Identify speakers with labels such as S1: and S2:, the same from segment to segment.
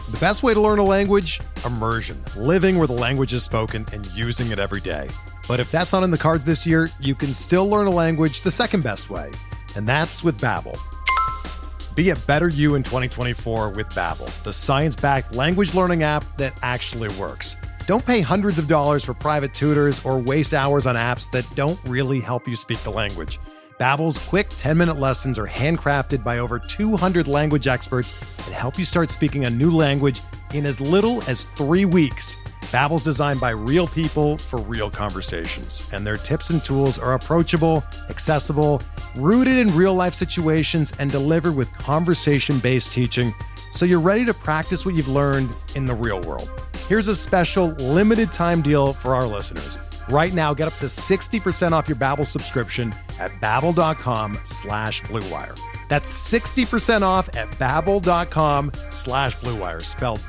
S1: The best way to learn a language? Immersion. Living where the language is spoken and using it every day. But if that's not in the cards this year, you can still learn a language the second best way, and that's with Babbel. Be a better you in 2024 with Babbel, the science-backed language learning app that actually works. Don't pay hundreds of dollars for private tutors or waste hours on apps that don't really help you speak the language. Babbel's quick 10-minute lessons are handcrafted by over 200 language experts and help you start speaking a new language in as little as 3 weeks. Babbel's designed by real people for real conversations, and their tips and tools are approachable, accessible, rooted in real-life situations, and delivered with conversation-based teaching, so you're ready to practice what you've learned in the real world. Here's a special limited-time deal for our listeners. Right now, get up to 60% off your Babbel subscription at babbel.com/Blue Wire. That's 60% off at babbel.com/Blue Wire, spelled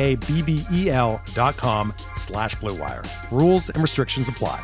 S1: BABBEL.com/Blue Wire. Rules and restrictions apply.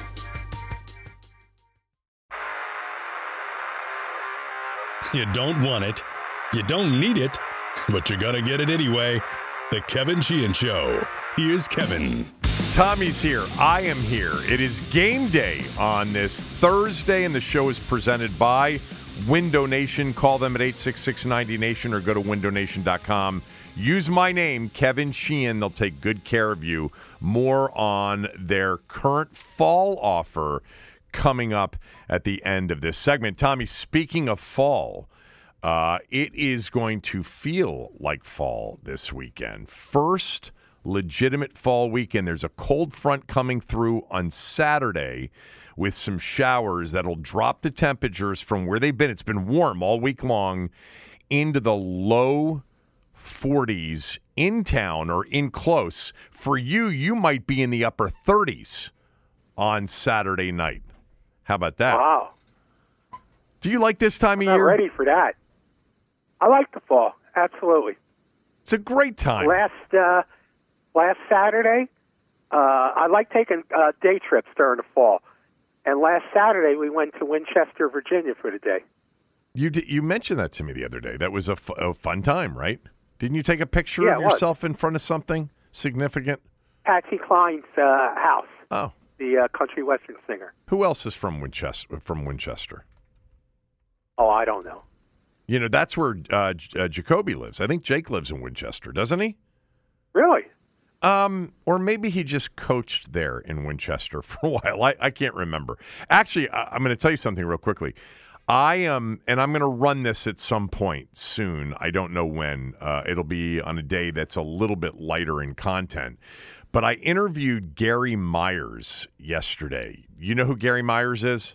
S2: You don't want it, you don't need it, but you're gonna get it anyway. The Kevin Sheehan Show. Here's Kevin.
S3: Tommy's here. I am here. It is game day on this Thursday, and the show is presented by Window Nation. Call them at 866-90-NATION or go to windownation.com. Use my name, Kevin Sheehan. They'll take good care of you. More on their current fall offer coming up at the end of this segment. Tommy, speaking of fall, it is going to feel like fall this weekend. First legitimate fall weekend. There's a cold front coming through on Saturday with some showers that'll drop the temperatures from where they've been. It's been warm all week long into the low 40s in town or in close. For you, you might be in the upper 30s on Saturday night. How about that?
S4: Wow.
S3: Do you like this time of
S4: I'm
S3: year?
S4: not ready for that. I like the fall. Absolutely.
S3: It's a great time.
S4: Last Saturday, I like taking day trips during the fall. And last Saturday, we went to Winchester, Virginia for the day.
S3: You mentioned that to me the other day. That was a fun time, right? Didn't you take a picture
S4: Yeah,
S3: of
S4: it was.
S3: yourself in front of something significant?
S4: Patsy Cline's house,
S3: Oh.
S4: the country western singer.
S3: Who else is from Winchester?
S4: Oh, I don't know.
S3: You know, that's where Jacoby lives. I think Jake lives in Winchester, doesn't he?
S4: Really?
S3: Or maybe he just coached there in Winchester for a while. I can't remember. Actually, I'm going to tell you something real quickly. And I'm going to run this at some point soon. I don't know when. It'll be on a day that's a little bit lighter in content. But I interviewed Gary Myers yesterday. You know who Gary Myers is?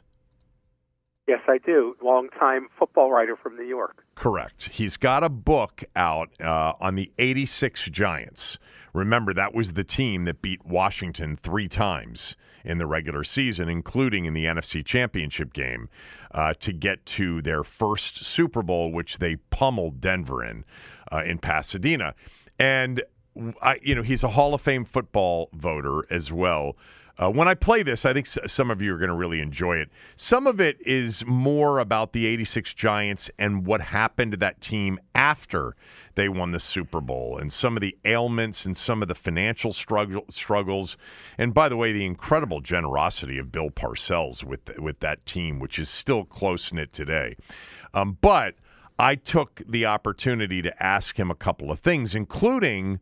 S4: Yes, I do. Longtime football writer from New York.
S3: Correct. He's got a book out on the 86 Giants. Remember, that was the team that beat Washington 3 times in the regular season, including in the NFC Championship game, to get to their first Super Bowl, which they pummeled Denver in Pasadena. And, he's a Hall of Fame football voter as well. When I play this, I think some of you are going to really enjoy it. Some of it is more about the 86 Giants and what happened to that team after they won the Super Bowl and some of the ailments and some of the financial struggles. And by the way, the incredible generosity of Bill Parcells with that team, which is still close-knit today. But I took the opportunity to ask him a couple of things, including,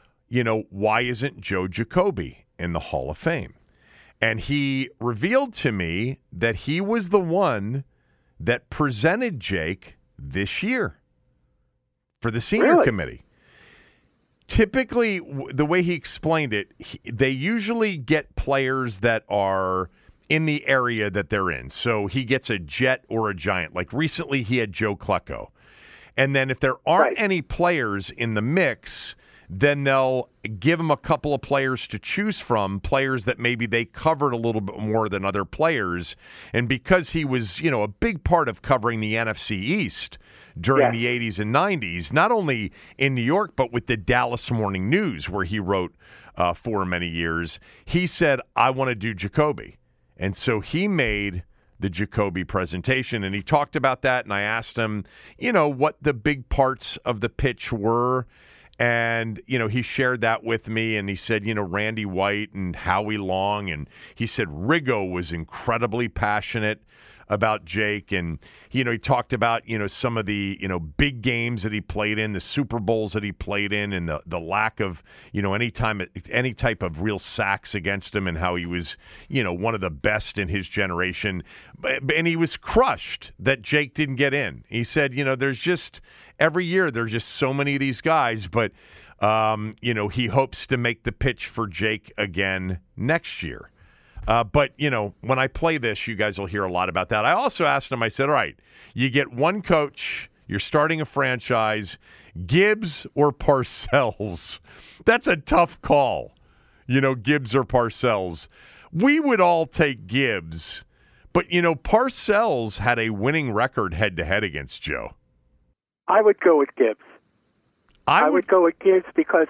S3: why isn't Joe Jacoby in the Hall of Fame? And he revealed to me that he was the one that presented Jake this year for the senior committee. Typically, the way he explained it, they usually get players that are in the area that they're in. So he gets a Jet or a Giant. Like recently, he had Joe Klecko. And then if there aren't any players in the mix, then they'll give him a couple of players to choose from, players that maybe they covered a little bit more than other players. And because he was, a big part of covering the NFC East during the 80s and 90s, not only in New York, but with the Dallas Morning News, where he wrote for many years, he said, I want to do Jacoby. And so he made the Jacoby presentation, and he talked about that, and I asked him, what the big parts of the pitch were. And, he shared that with me, and he said, Randy White and Howie Long, and he said Riggo was incredibly passionate about Jake, and, he talked about, some of the, big games that he played in, the Super Bowls that he played in, and the lack of, any type of real sacks against him, and how he was, one of the best in his generation. And he was crushed that Jake didn't get in. He said, there's just... every year, there's just so many of these guys, but, he hopes to make the pitch for Jake again next year. But, when I play this, you guys will hear a lot about that. I also asked him, I said, all right, you get one coach, you're starting a franchise, Gibbs or Parcells. That's a tough call, Gibbs or Parcells. We would all take Gibbs, but, Parcells had a winning record head-to-head against Joe.
S4: I would go with Gibbs. I would go with Gibbs because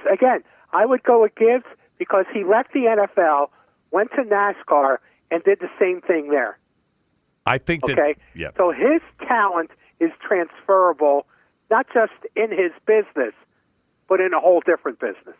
S4: he left the NFL, went to NASCAR, and did the same thing there.
S3: I think that...
S4: Okay?
S3: Yeah.
S4: So his talent is transferable, not just in his business, but in a whole different business.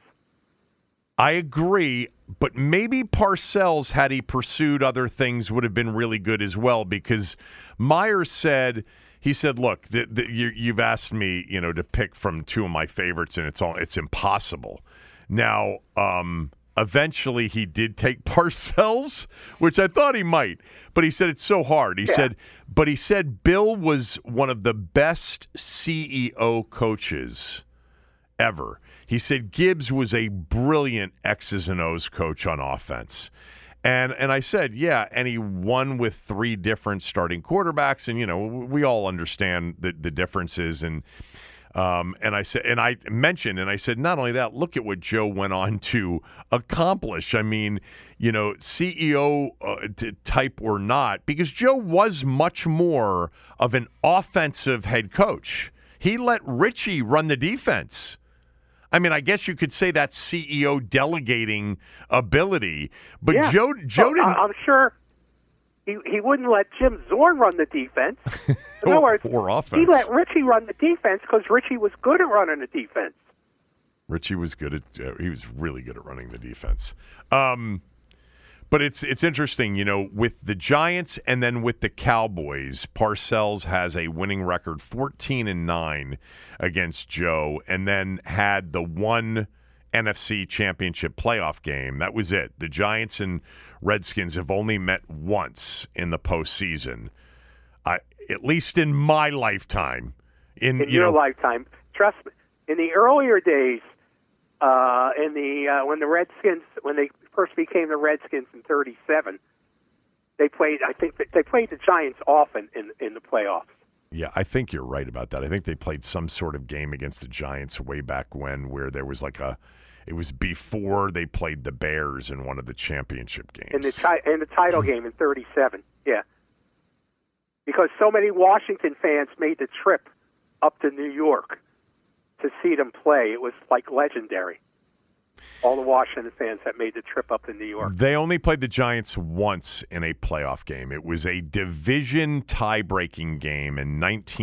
S3: I agree, but maybe Parcells, had he pursued other things, would have been really good as well, because Myers said... He said, look, you've asked me, to pick from two of my favorites, and it's impossible. Now, eventually he did take Parcells, which I thought he might, but he said it's so hard. He said Bill was one of the best CEO coaches ever. He said Gibbs was a brilliant X's and O's coach on offense. And I said, yeah, and he won with 3 different starting quarterbacks, and we all understand the differences. And I said, and I mentioned, and I said, not only that, look at what Joe went on to accomplish. I mean, CEO type or not, because Joe was much more of an offensive head coach. He let Richie run the defense. I mean, I guess you could say that's CEO delegating ability, but yeah. Joe didn't.
S4: I'm sure he wouldn't let Jim Zorn run the defense. In other words,
S3: or offense.
S4: He let Richie run the defense because Richie was good at running the defense.
S3: Richie was good at. He was really good at running the defense. But it's interesting, with the Giants and then with the Cowboys, Parcells has a winning record 14-9 against Joe, and then had the one NFC Championship playoff game. That was it. The Giants and Redskins have only met once in the postseason, at least in my lifetime. In
S4: your lifetime, trust me. In the earlier days, when the Redskins, when they first became the Redskins in '37, they played. I think they played the Giants often in the playoffs.
S3: Yeah, I think you're right about that. I think they played some sort of game against the Giants way back when, where there was it was before they played the Bears in one of the championship games.
S4: In the title game in '37, yeah. Because so many Washington fans made the trip up to New York to see them play. It was like legendary. All the Washington fans that made the trip up to New York.
S3: They only played the Giants once in a playoff game. It was a division tie-breaking game in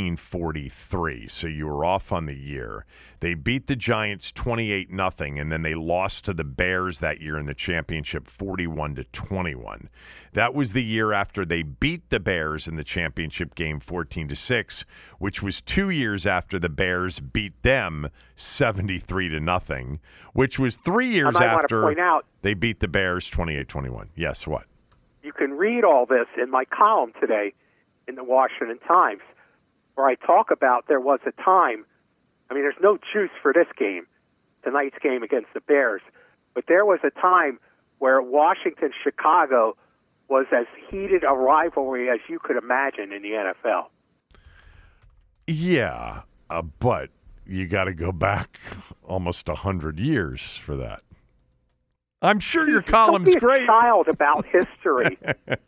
S3: 1943, so you were off on the year. They beat the Giants 28-0, and then they lost to the Bears that year in the championship 41-21. That was the year after they beat the Bears in the championship game 14-6, which was 2 years after the Bears beat them 73-0, which was 3 years after they beat the Bears 28-21. Yes, what?
S4: You can read all this in my column today in the Washington Times, where I talk about there was a time. I mean, there's no juice for this game, tonight's game against the Bears, but there was a time where Washington-Chicago was as heated a rivalry as you could imagine in the NFL.
S3: Yeah, but you got to go back almost 100 years for that. I'm sure your column's
S4: Don't be
S3: great.
S4: A child about history.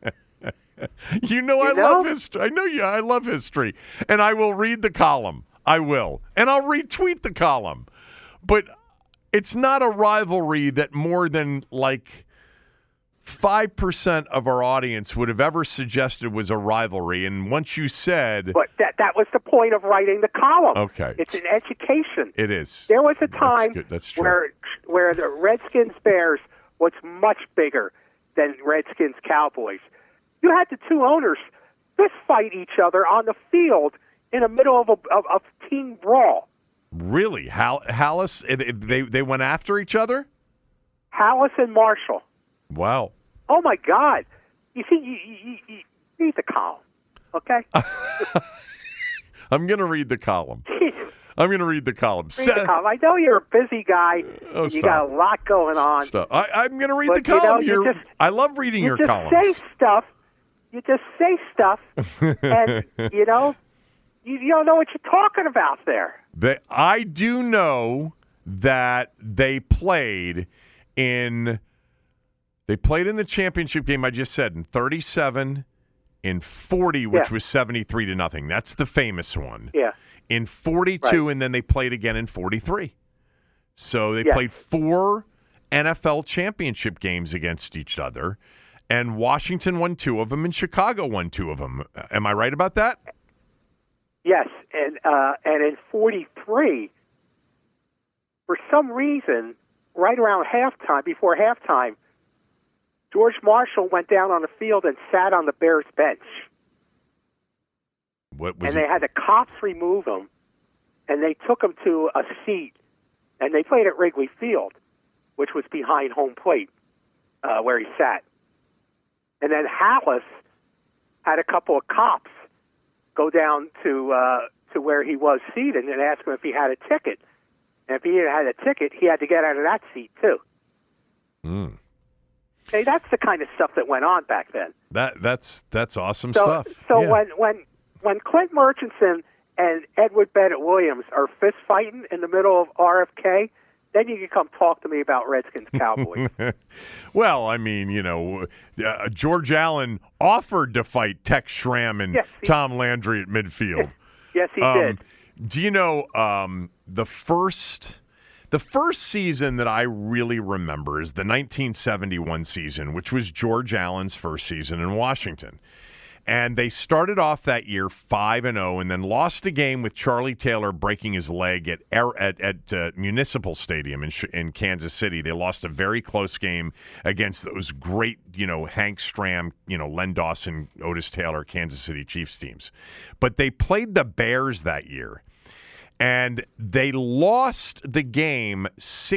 S3: I love history. I know you. I love history, and I will read the column. I will, and I'll retweet the column. But it's not a rivalry that more than like 5% of our audience would have ever suggested was a rivalry. And once you said...
S4: But that was the point of writing the column.
S3: Okay.
S4: It's an education.
S3: It is.
S4: There was a time
S3: That's true.
S4: where the Redskins-Bears was much bigger than Redskins-Cowboys. You had the two owners fist fight each other on the field in the middle of a team brawl.
S3: Really? Halas, they went after each other?
S4: Halas and Marshall.
S3: Wow.
S4: Oh, my God. You see, you read the column, okay?
S3: I'm going to read the column. I'm going to read the column.
S4: Read the column. I know you're a busy guy. And you got a lot going on.
S3: I'm going to read the column. I love reading your columns.
S4: You just say stuff, and, you don't know what you're talking about there.
S3: I do know that they played in the championship game I just said in 37, in 40, which was 73-0. That's the famous one.
S4: Yeah.
S3: In 42, and then they played again in 43. So they played 4 NFL championship games against each other, and Washington won 2 of them, and Chicago won 2 of them. Am I right about that?
S4: Yes, and in 43, for some reason, right around before halftime, George Marshall went down on the field and sat on the Bears bench. They had the cops remove him, and they took him to a seat, and they played at Wrigley Field, which was behind home plate, where he sat. And then Halas had a couple of cops go down to where he was seated and ask him if he had a ticket. And if he had a ticket, he had to get out of that seat too. Okay, that's the kind of stuff that went on back then.
S3: That's awesome stuff.
S4: So when Clint Murchison and Edward Bennett Williams are fist fighting in the middle of RFK, then you can come talk to me about Redskins Cowboys.
S3: Well, I mean, George Allen offered to fight Tex Schramm and Tom Landry at midfield.
S4: Yes, he did.
S3: Do you know the first season that I really remember is the 1971 season, which was George Allen's first season in Washington. And they started off that year 5-0 and then lost a game with Charlie Taylor breaking his leg at Municipal Stadium in Kansas City. They lost a very close game against those great, Hank Stram, Len Dawson, Otis Taylor, Kansas City Chiefs teams. But they played the Bears that year. And they lost the game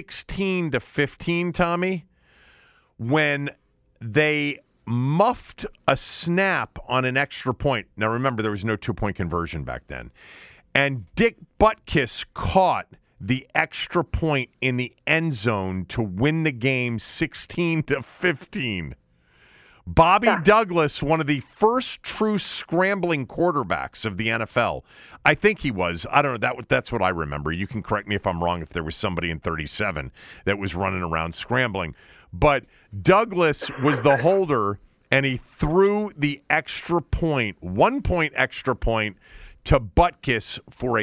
S3: 16-15, Tommy, when they muffed a snap on an extra point. Now, remember, there was no 2-point conversion back then. And Dick Butkus caught the extra point in the end zone to win the game 16-15. Bobby Douglas, one of the first true scrambling quarterbacks of the NFL. I think he was. I don't know. That's what I remember. You can correct me if I'm wrong if there was somebody in 37 that was running around scrambling. But Douglas was the holder, and he threw the extra point, 1-point extra point, to Butkus for a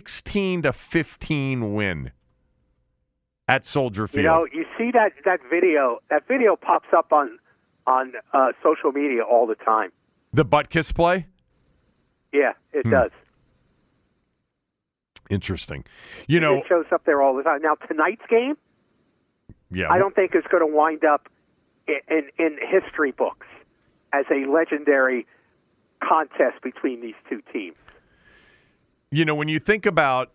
S3: 16-15 win at Soldier Field.
S4: You see that video. That video pops up on social media all the time.
S3: The Butkus play?
S4: Yeah, it does.
S3: Interesting.
S4: It shows up there all the time. Now, tonight's game, I don't think is going to wind up in history books as a legendary contest between these two teams.
S3: When you think about,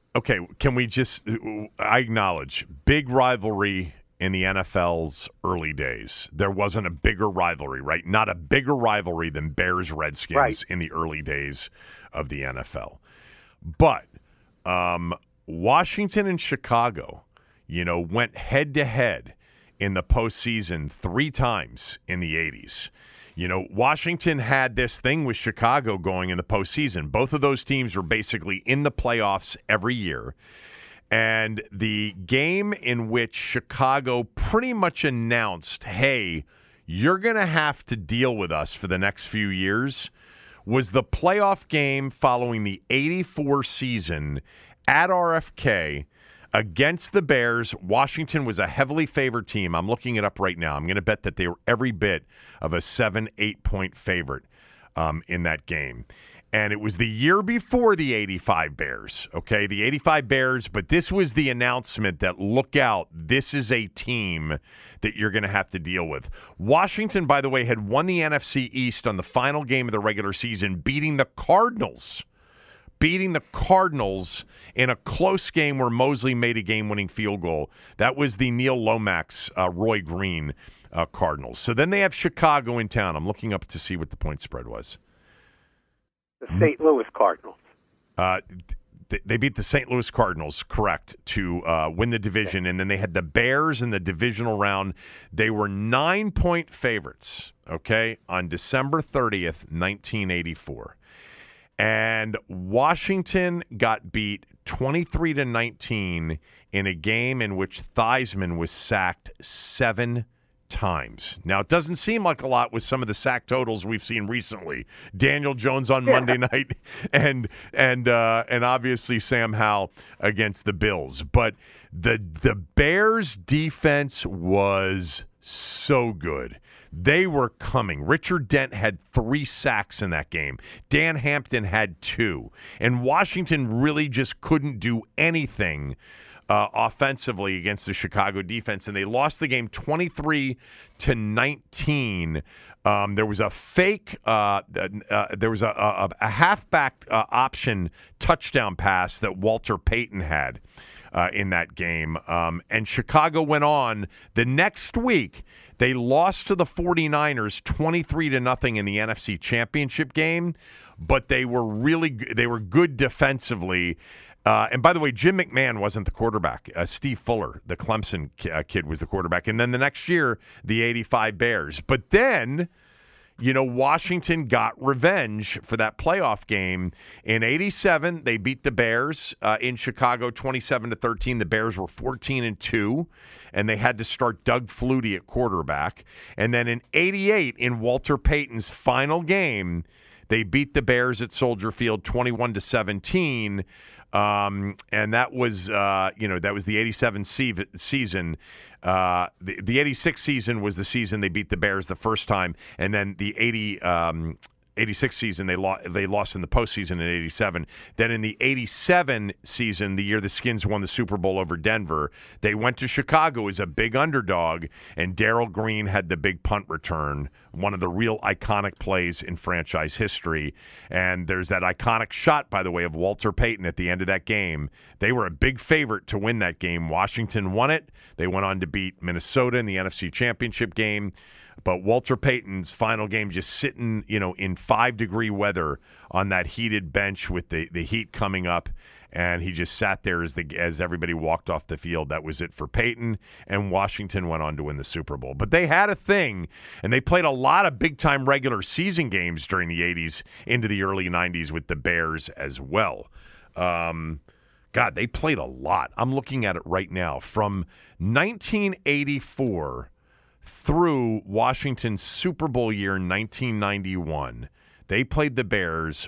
S3: I acknowledge, big rivalry in the NFL's early days. There wasn't a bigger rivalry, right? Not a bigger rivalry than Bears-Redskins in the early days of the NFL. But Washington and Chicago, went head-to-head in the postseason 3 times in the 80s. Washington had this thing with Chicago going in the postseason. Both of those teams were basically in the playoffs every year. And the game in which Chicago pretty much announced, hey, you're going to have to deal with us for the next few years, was the playoff game following the 84 season at RFK Against the Bears, Washington was a heavily favored team. I'm looking it up right now. I'm going to bet that they were every bit of a 7-8 point favorite in that game. And it was the year before the 85 Bears, okay? The 85 Bears, but this was the announcement that, look out, this is a team that you're going to have to deal with. Washington, by the way, had won the NFC East on the final game of the regular season, beating the Cardinals in a close game where Mosley made a game-winning field goal. That was the Neil Lomax, Roy Green Cardinals. So then they have Chicago in town. I'm looking up to see what the point spread was.
S4: The St. Louis Cardinals.
S3: They beat the St. Louis Cardinals, correct, to win the division. And then they had the Bears in the divisional round. They were 9-point favorites, okay, on December 30th, 1984. And Washington got beat 23-19 in a game in which Theismann was sacked 7 times. Now, it doesn't seem like a lot with some of the sack totals we've seen recently. Daniel Jones on Monday night and obviously Sam Howell against the Bills. But the Bears defense was so good. They were coming. Richard Dent had 3 sacks in that game. Dan Hampton had 2. And Washington really just couldn't do anything offensively against the Chicago defense, and they lost the game 23-19. There was a fake, there was a halfback option touchdown pass that Walter Payton had in that game, and Chicago went on the next week. They lost to the 49ers 23-0 in the NFC Championship game, but they were good defensively. And by the way, Jim McMahon wasn't the quarterback. Steve Fuller, the Clemson kid, was the quarterback. And then the next year, the 85 Bears. But then, Washington got revenge for that playoff game. In 87, they beat the Bears in Chicago 27-13. The Bears were 14-2, and they had to start Doug Flutie at quarterback. And then in 88, in Walter Payton's final game, they beat the Bears at Soldier Field 21-17. And that was, that was the 87 season. The 86 season was the season they beat the Bears the first time, and then the 86 season they lost in the postseason in 87. Then in the 87 season, the year the Skins won the Super Bowl over Denver, they went to Chicago as a big underdog, and Darrell Green had the big punt return, one of the real iconic plays in franchise history. And there's that iconic shot, by the way, of Walter Payton at the end of that game. They were a big favorite to win that game. Washington won it. They went on to beat Minnesota in the NFC Championship game. But Walter Payton's final game, just sitting, in 5-degree weather on that heated bench with the heat coming up, and he just sat there as everybody walked off the field. That was it for Payton, and Washington went on to win the Super Bowl. But they had a thing, and they played a lot of big-time regular season games during the 80s into the early 90s with the Bears as well. God, they played a lot. I'm looking at it right now. From 1984 through Washington's Super Bowl year in 1991, they played the Bears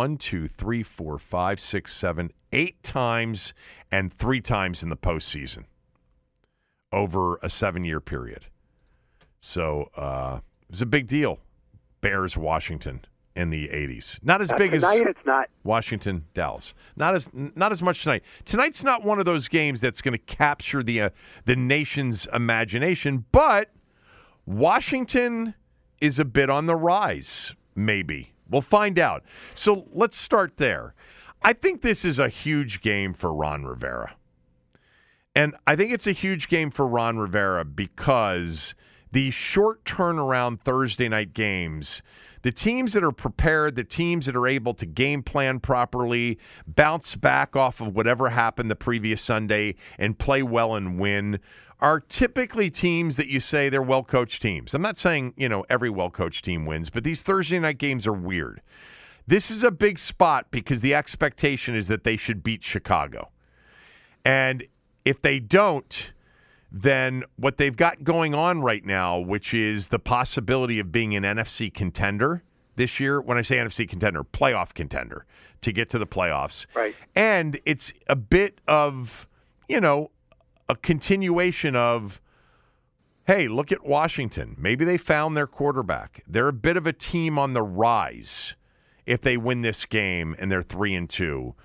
S3: 8 times and 3 times in the postseason over a 7-year period. So it was a big deal. Bears, Washington in the 80s. Not as big
S4: tonight,
S3: as
S4: it's not.
S3: Washington, Dallas. Not as much tonight. Tonight's not one of those games that's going to capture the nation's imagination, but Washington is a bit on the rise, maybe. We'll find out. So let's start there. I think this is a huge game for Ron Rivera. And I think it's a huge game for Ron Rivera because the short turnaround Thursday night games, the teams that are prepared, the teams that are able to game plan properly, bounce back off of whatever happened the previous Sunday and play well and win, are typically teams that you say they're well-coached teams. I'm not saying, every well-coached team wins, but these Thursday night games are weird. This is a big spot because the expectation is that they should beat Chicago. And if they don't, then what they've got going on right now, which is the possibility of being an NFC contender this year, when I say NFC contender, playoff contender, to get to the playoffs.
S4: Right.
S3: And it's a bit of a continuation of, hey, look at Washington. Maybe they found their quarterback. They're a bit of a team on the rise if they win this game and they're 3-2.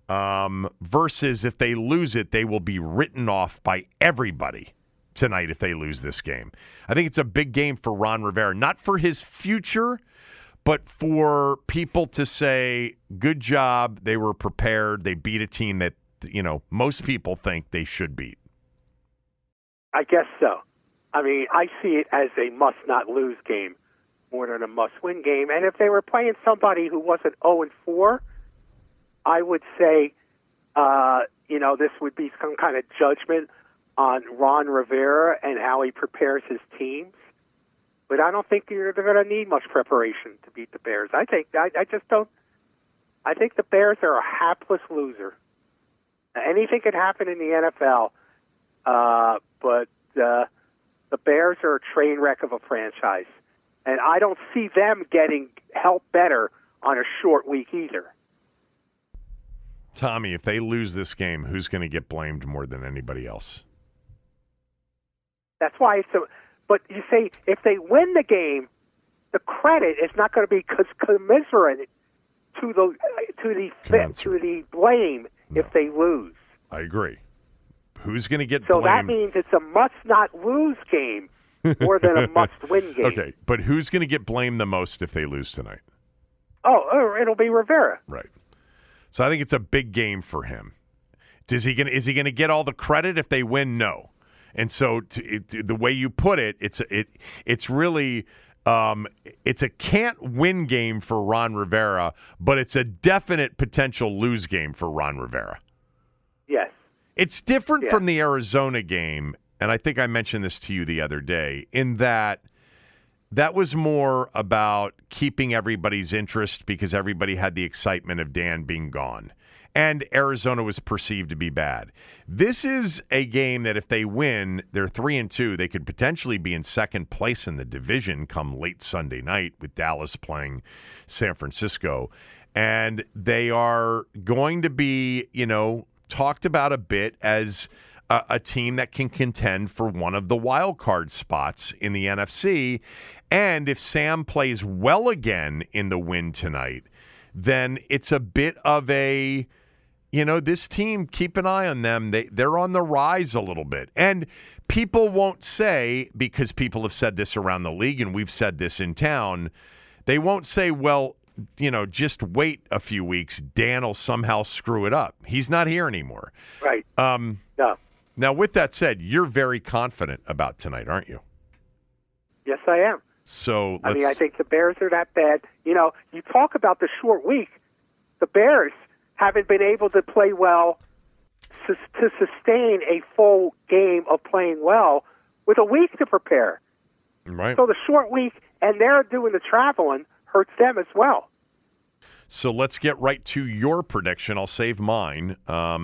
S3: Versus if they lose it, they will be written off by everybody tonight if they lose this game. I think it's a big game for Ron Rivera, not for his future, but for people to say, good job, they were prepared, they beat a team that, most people think they should beat.
S4: I guess so. I mean, I see it as a must-not-lose game more than a must-win game. And if they were playing somebody who wasn't 0-4, I would say, this would be some kind of judgment on Ron Rivera and how he prepares his teams. But I don't think they're going to need much preparation to beat the Bears. I just don't. I think the Bears are a hapless loser. Anything can happen in the NFL, but the Bears are a train wreck of a franchise. And I don't see them getting help better on a short week either.
S3: Tommy, if they lose this game, who's going to get blamed more than anybody else?
S4: That's why but you say if they win the game, the credit is not going to be commiserate to the blame if they lose.
S3: I agree. Who's going to get
S4: blamed? So
S3: blamed?
S4: that means it's a must-not-lose game more than a must-win game.
S3: Okay, but who's going to get blamed the most if they lose tonight?
S4: Oh, it'll be Rivera.
S3: Right. So I think it's a big game for him. Is he going to get all the credit if they win? No. And so the way you put it, it's really it's a can't-win game for Ron Rivera, but it's a definite potential lose game for Ron Rivera.
S4: Yes.
S3: It's different from the Arizona game, and I think I mentioned this to you the other day, in that was more about keeping everybody's interest because everybody had the excitement of Dan being gone. And Arizona was perceived to be bad. This is a game that if they win, they're 3-2. They could potentially be in second place in the division come late Sunday night with Dallas playing San Francisco. And they are going to be, talked about a bit as a team that can contend for one of the wild card spots in the NFC. And if Sam plays well again in the win tonight, then it's a bit of a, this team, keep an eye on them. They're on the rise a little bit. And people won't say, because people have said this around the league and we've said this in town, they won't say, well, just wait a few weeks. Dan will somehow screw it up. He's not here anymore.
S4: Right. No.
S3: Now, with that said, you're very confident about tonight, aren't you?
S4: Yes, I am.
S3: So
S4: I think the Bears are that bad. You talk about the short week. The Bears haven't been able to play well to sustain a full game of playing well with a week to prepare.
S3: Right.
S4: So the short week, and they're doing the traveling, hurts them as well.
S3: So let's get right to your prediction. I'll save mine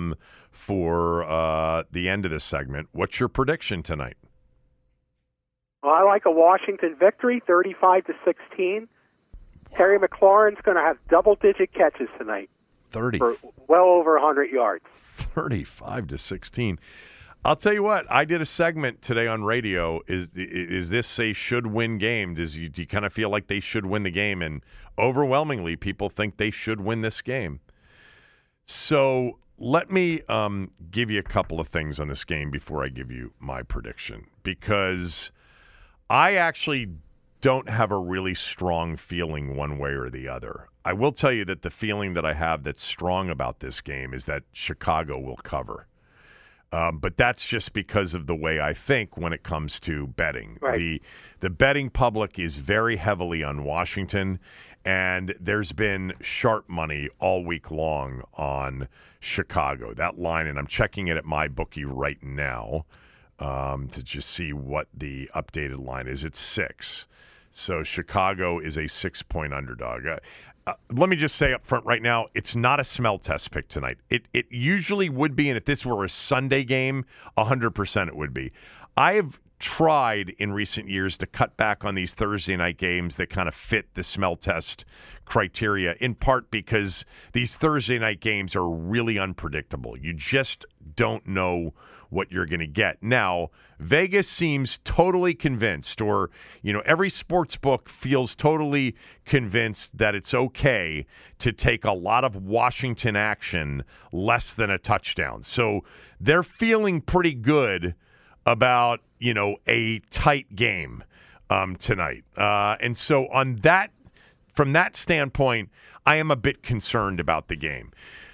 S3: for the end of this segment. What's your prediction tonight?
S4: Well, I like a Washington victory, 35-16. Terry McLaurin's going to have double-digit catches tonight.
S3: 30.
S4: For well over 100 yards.
S3: 35-16. I'll tell you what, I did a segment today on radio. Is this a should-win game? Do you kind of feel like they should win the game? And overwhelmingly, people think they should win this game. So let me give you a couple of things on this game before I give you my prediction, because I actually don't have a really strong feeling one way or the other. I will tell you that the feeling that I have that's strong about this game is that Chicago will cover. But that's just because of the way I think when it comes to betting.
S4: Right.
S3: The betting public is very heavily on Washington, and there's been sharp money all week long on Chicago. That line, and I'm checking it at MyBookie right now to just see what the updated line is. It's 6. So Chicago is a 6-point underdog. Let me just say up front right now, it's not a smell test pick tonight. It usually would be, and if this were a Sunday game, 100% it would be. I have tried in recent years to cut back on these Thursday night games that kind of fit the smell test criteria, in part because these Thursday night games are really unpredictable. You just don't know what you're going to get. Now, Vegas seems totally convinced, or, every sports book feels totally convinced that it's okay to take a lot of Washington action less than a touchdown. So they're feeling pretty good about, a tight game tonight. And so from that standpoint, I am a bit concerned about the game.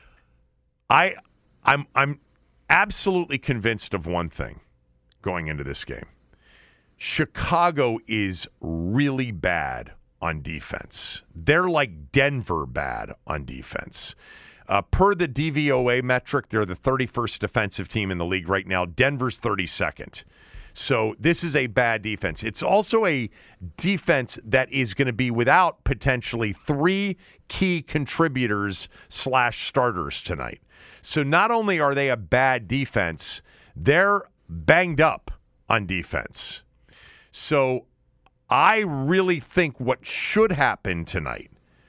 S3: I'm absolutely convinced of one thing going into this game. Chicago is really bad on defense. They're like Denver bad on defense. Per the DVOA metric, they're the 31st defensive team in the league right now. Denver's 32nd. So this is a bad defense. It's also a defense that is going to be without potentially 3 key contributors / starters tonight. So not only are they a bad defense, they're banged up on defense. So I really think what should happen tonight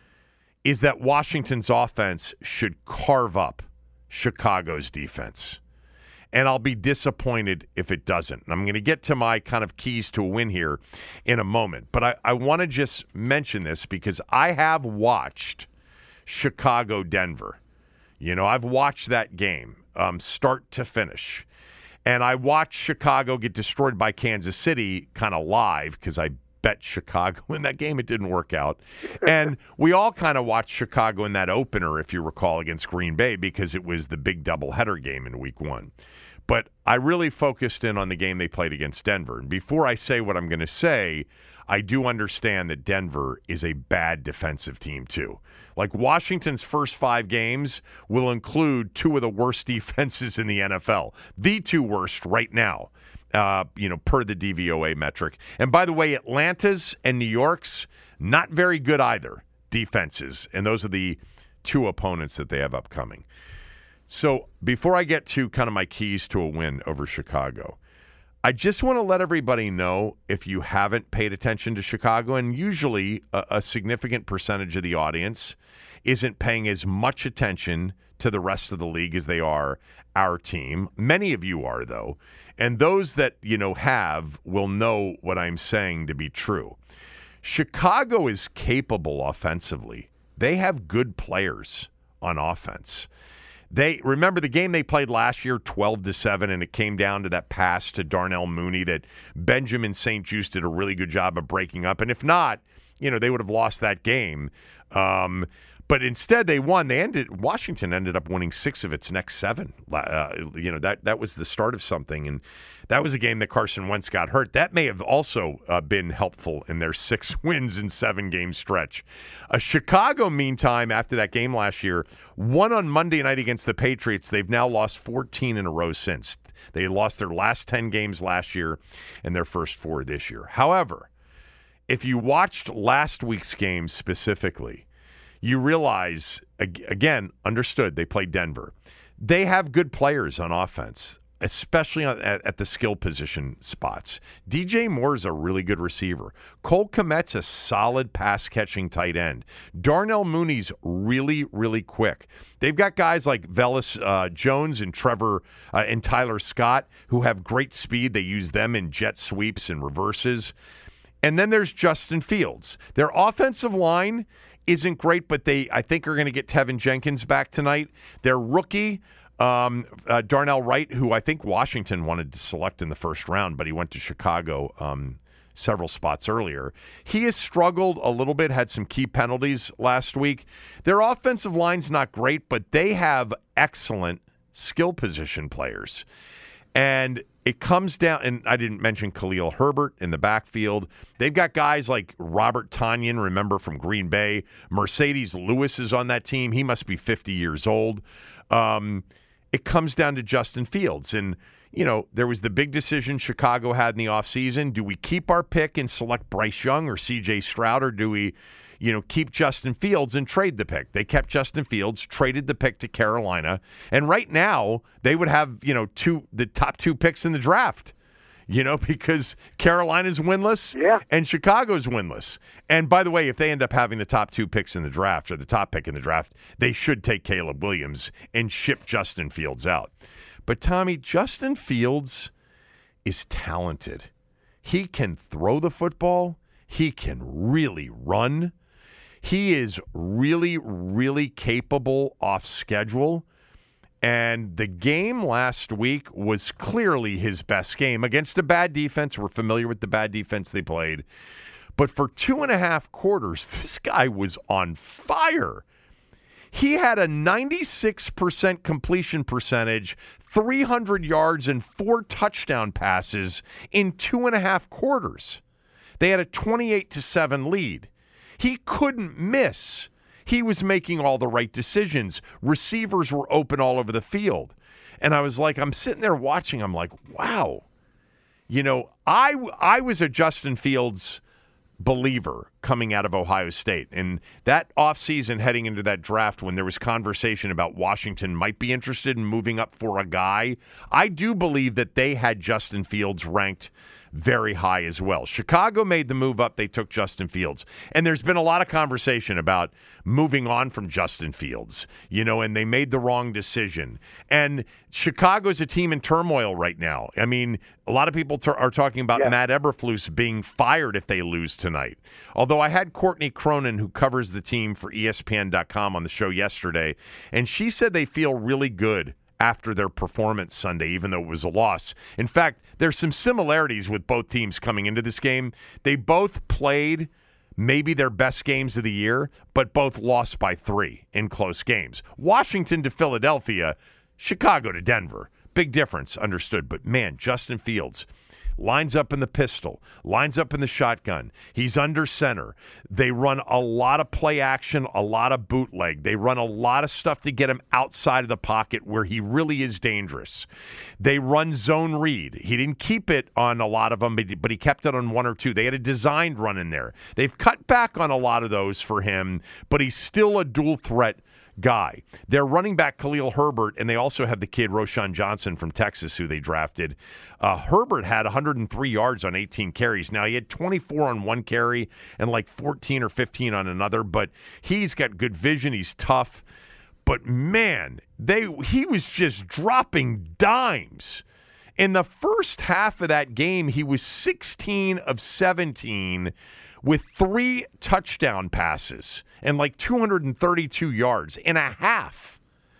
S3: is that Washington's offense should carve up Chicago's defense. And I'll be disappointed if it doesn't. And I'm going to get to my kind of keys to a win here in a moment. But I want to just mention this because I have watched Chicago-Denver. I've watched that game start to finish. And I watched Chicago get destroyed by Kansas City kind of live because I bet Chicago in that game. It didn't work out. And we all kind of watched Chicago in that opener, if you recall, against Green Bay because it was the big doubleheader game in week 1. But I really focused in on the game they played against Denver. And before I say what I'm going to say, I do understand that Denver is a bad defensive team too. Like Washington's first 5 games will include 2 of the worst defenses in the NFL. The 2 worst right now, per the DVOA metric. And by the way, Atlanta's and New York's not very good either defenses. And those are the 2 opponents that they have upcoming. So before I get to kind of my keys to a win over Chicago, I just want to let everybody know, if you haven't paid attention to Chicago, and usually a significant percentage of the audience isn't paying as much attention to the rest of the league as they are our team. Many of you are, though. And those that, have will know what I'm saying to be true. Chicago is capable offensively. They have good players on offense. They remember the game they played last year, 12-7, and it came down to that pass to Darnell Mooney that Benjamin St. Juste did a really good job of breaking up. And if not, they would have lost that game. But instead, they won. Washington ended up winning 6 of its next 7. That was the start of something, and that was a game that Carson Wentz got hurt. That may have also been helpful in their 6 wins in 7-game stretch. Chicago, meantime, after that game last year, won on Monday night against the Patriots. They've now lost 14 in a row since. They lost their last 10 games last year and their first 4 this year. However, if you watched last week's game specifically, you realize, again, understood, they played Denver. They have good players on offense, especially at the skill position spots. DJ Moore's a really good receiver. Cole Kmet's a solid pass-catching tight end. Darnell Mooney's really, really quick. They've got guys like Velus Jones and and Tyler Scott who have great speed. They use them in jet sweeps and reverses. And then there's Justin Fields. Their offensive line isn't great, but I think are going to get Tevin Jenkins back tonight. Their rookie, Darnell Wright, who I think Washington wanted to select in the first round, but he went to Chicago several spots earlier. He has struggled a little bit, had some key penalties last week. Their offensive line's not great, but they have excellent skill position players. And it comes down, and I didn't mention Khalil Herbert in the backfield. They've got guys like Robert Tonyan, remember, from Green Bay. Mercedes Lewis is on that team. He must be 50 years old. It comes down to Justin Fields. And, there was the big decision Chicago had in the offseason. Do we keep our pick and select Bryce Young or C.J. Stroud, or do we keep Justin Fields and trade the pick? They kept Justin Fields, traded the pick to Carolina, and right now they would have, the top 2 picks in the draft. because Carolina's winless and Chicago's winless. And by the way, if they end up having the top 2 picks in the draft or the top pick in the draft, they should take Caleb Williams and ship Justin Fields out. But Tommy, Justin Fields is talented. He can throw the football. He can really run. He is really, really capable off schedule. And the game last week was clearly his best game against a bad defense. We're familiar with the bad defense they played. But for 2.5 quarters, this guy was on fire. He had a 96% completion percentage, 300 yards, and 4 touchdown passes in 2.5 quarters. They had a 28-7 lead. He couldn't miss. He was making all the right decisions. Receivers were open all over the field. And I was like, I'm sitting there watching. I'm like, wow. I was a Justin Fields believer coming out of Ohio State. And that offseason heading into that draft when there was conversation about Washington might be interested in moving up for a guy, I do believe that they had Justin Fields ranked very high as well. Chicago made the move up. They took Justin Fields. And there's been a lot of conversation about moving on from Justin Fields, and they made the wrong decision. And Chicago's a team in turmoil right now. I mean, a lot of people are talking about Matt Eberflus being fired if they lose tonight. Although I had Courtney Cronin, who covers the team for ESPN.com, on the show yesterday, and she said they feel really good after their performance Sunday, even though it was a loss. In fact, there's some similarities with both teams coming into this game. They both played maybe their best games of the year, but both lost by 3 in close games. Washington to Philadelphia, Chicago to Denver. Big difference, understood. But man, Justin Fields lines up in the pistol, lines up in the shotgun. He's under center. They run a lot of play action, a lot of bootleg. They run a lot of stuff to get him outside of the pocket where he really is dangerous. They run zone read. He didn't keep it on a lot of them, but he kept it on 1 or 2. They had a designed run in there. They've cut back on a lot of those for him, but he's still a dual threat guy. They're running back Khalil Herbert, and they also have the kid Roschon Johnson from Texas, who they drafted. Herbert had 103 yards on 18 carries. Now, he had 24 on 1 carry and like 14 or 15 on another, but he's got good vision. He's tough. But, man, he was just dropping dimes. In the first half of that game, he was 16 of 17 with 3 touchdown passes and like 232 yards in a half.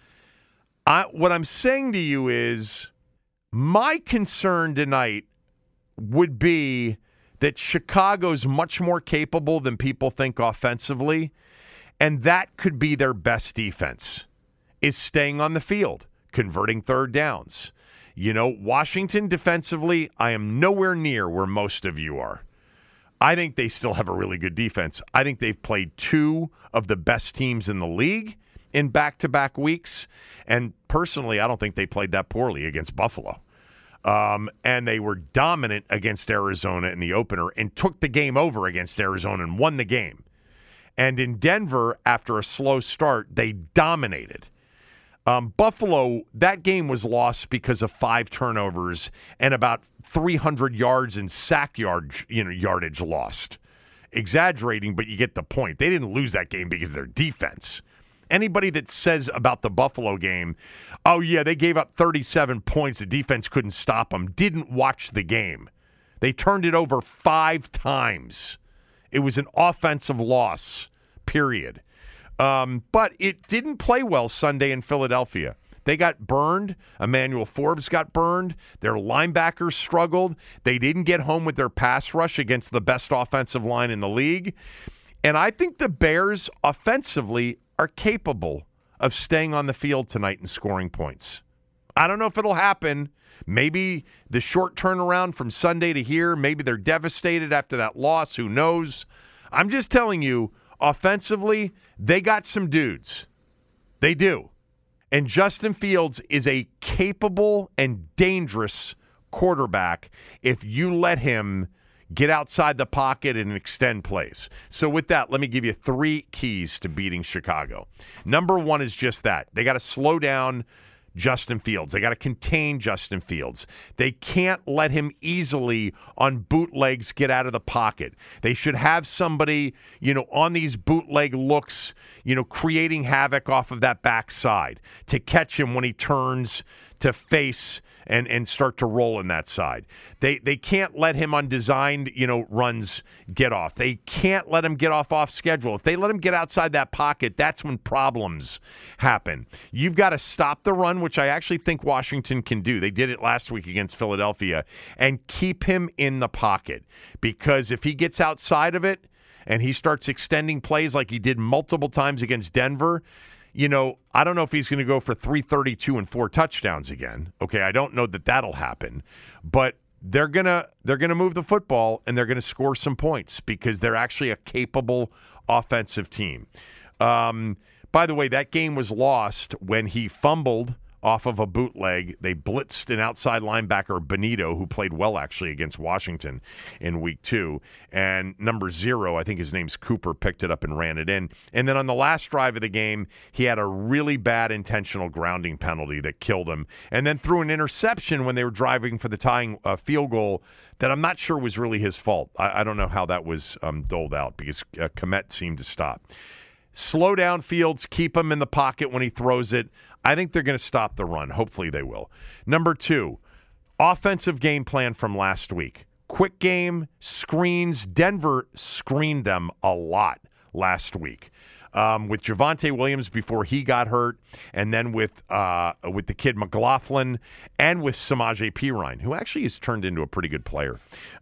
S3: What I'm saying to you is my concern tonight would be that Chicago's much more capable than people think offensively, and that could be their best defense, is staying on the field, converting third downs. Washington defensively, I am nowhere near where most of you are. I think they still have a really good defense. I think they've played 2 of the best teams in the league in back-to-back weeks. And personally, I don't think they played that poorly against Buffalo. And they were dominant against Arizona in the opener and took the game over against Arizona and won the game. And in Denver, after a slow start, they dominated. Buffalo, that game was lost because of 5 turnovers and about 300 yards in sack yardage lost. Exaggerating, but you get the point. They didn't lose that game because of their defense. Anybody that says about the Buffalo game, oh yeah, they gave up 37 points, the defense couldn't stop them, didn't watch the game. They turned it over 5 times. It was an offensive loss, period. But it didn't play well Sunday in Philadelphia. They got burned. Emmanuel Forbes got burned. Their linebackers struggled. They didn't get home with their pass rush against the best offensive line in the league. And I think the Bears offensively are capable of staying on the field tonight and scoring points. I don't know if it'll happen. Maybe the short turnaround from Sunday to here, maybe they're devastated after that loss. Who knows? I'm just telling you, offensively, they got some dudes. They do. And Justin Fields is a capable and dangerous quarterback if you let him get outside the pocket and extend plays. So with that, let me give you 3 keys to beating Chicago. Number 1 is just that. They got to slow down Justin Fields. They got to contain Justin Fields. They can't let him easily on bootlegs get out of the pocket. They should have somebody, on these bootleg looks, creating havoc off of that backside to catch him when he turns to face and start to roll in that side. They can't let him on designed, runs get off. They can't let him get off schedule. If they let him get outside that pocket, that's when problems happen. You've got to stop the run, which I actually think Washington can do. They did it last week against Philadelphia, and keep him in the pocket, because if he gets outside of it and he starts extending plays like he did multiple times against Denver, I don't know if he's going to go for 332 and 4 touchdowns again. Okay, I don't know that that'll happen, but they're gonna move the football and they're gonna score some points because they're actually a capable offensive team. By the way, that game was lost when he fumbled off of a bootleg. They blitzed an outside linebacker, Benito, who played well actually against Washington in week 2. And number 0, I think his name's Cooper, picked it up and ran it in. And then on the last drive of the game, he had a really bad intentional grounding penalty that killed him. And then threw an interception when they were driving for the tying field goal that I'm not sure was really his fault. I don't know how that was doled out because Kmet seemed to stop. Slow down Fields, keep him in the pocket when he throws it. I think they're going to stop the run. Hopefully they will. Number 2, offensive game plan from last week. Quick game, screens. Denver screened them a lot last week. With Javonte Williams before he got hurt, and then with the kid McLaughlin, and with Samaje Perine, who actually has turned into a pretty good player.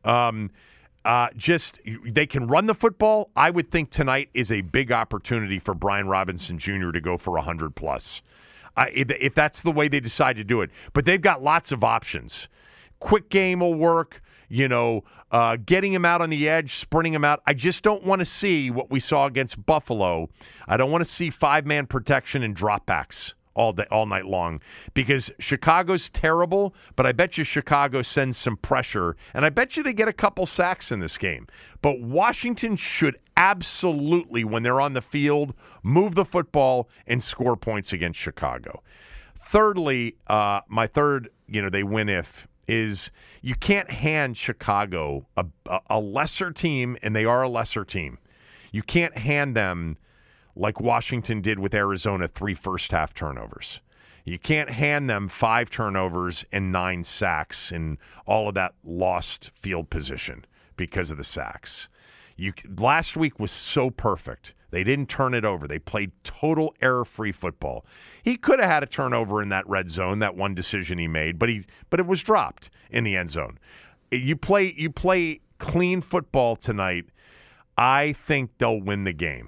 S3: They can run the football. I would think tonight is a big opportunity for Brian Robinson Jr. to go for 100+. If that's the way they decide to do it. But they've got lots of options. Quick game will work. Getting him out on the edge, sprinting him out. I just don't want to see what we saw against Buffalo. I don't want to see 5-man protection and dropbacks all night long, because Chicago's terrible, but I bet you Chicago sends some pressure, and I bet you they get a couple sacks in this game. But Washington should absolutely, when they're on the field, move the football and score points against Chicago. Thirdly, my third, they win if, is you can't hand Chicago a lesser team, and they are a lesser team. You can't hand them like Washington did with Arizona, 3 first-half turnovers. You can't hand them 5 turnovers and 9 sacks and all of that lost field position because of the sacks. Last week was so perfect. They didn't turn it over. They played total error-free football. He could have had a turnover in that red zone, that one decision he made, but it was dropped in the end zone. You play clean football tonight, I think they'll win the game.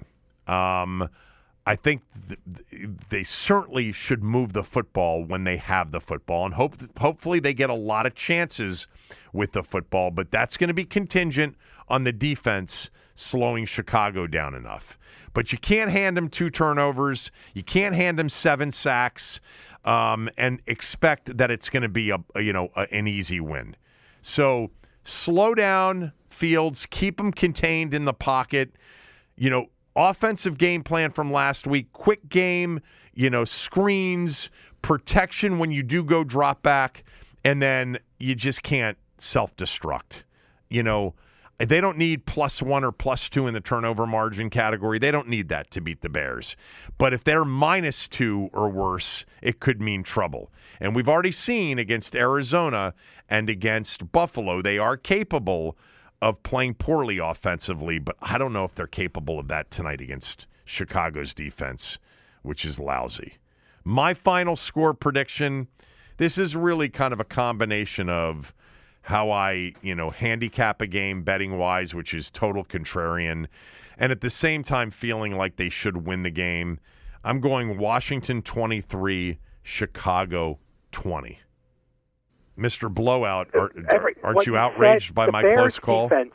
S3: I think they certainly should move the football when they have the football, and hopefully they get a lot of chances with the football, but that's going to be contingent on the defense slowing Chicago down enough. But you can't hand them 2 turnovers. You can't hand them 7 sacks and expect that it's going to be an easy win. So slow down Fields, keep them contained in the pocket. Offensive game plan from last week, quick game, screens, protection when you do go drop back, and then you just can't self-destruct. They don't need +1 or +2 in the turnover margin category. They don't need that to beat the Bears. But if they're -2 or worse, it could mean trouble. And we've already seen against Arizona and against Buffalo, they are capable of playing poorly offensively, but I don't know if they're capable of that tonight against Chicago's defense, which is lousy. My final score prediction, this is really kind of a combination of how I, handicap a game betting-wise, which is total contrarian, and at the same time feeling like they should win the game. I'm going Washington 23, Chicago 20. Mr. Blowout, aren't you outraged by my close call?
S4: Defense,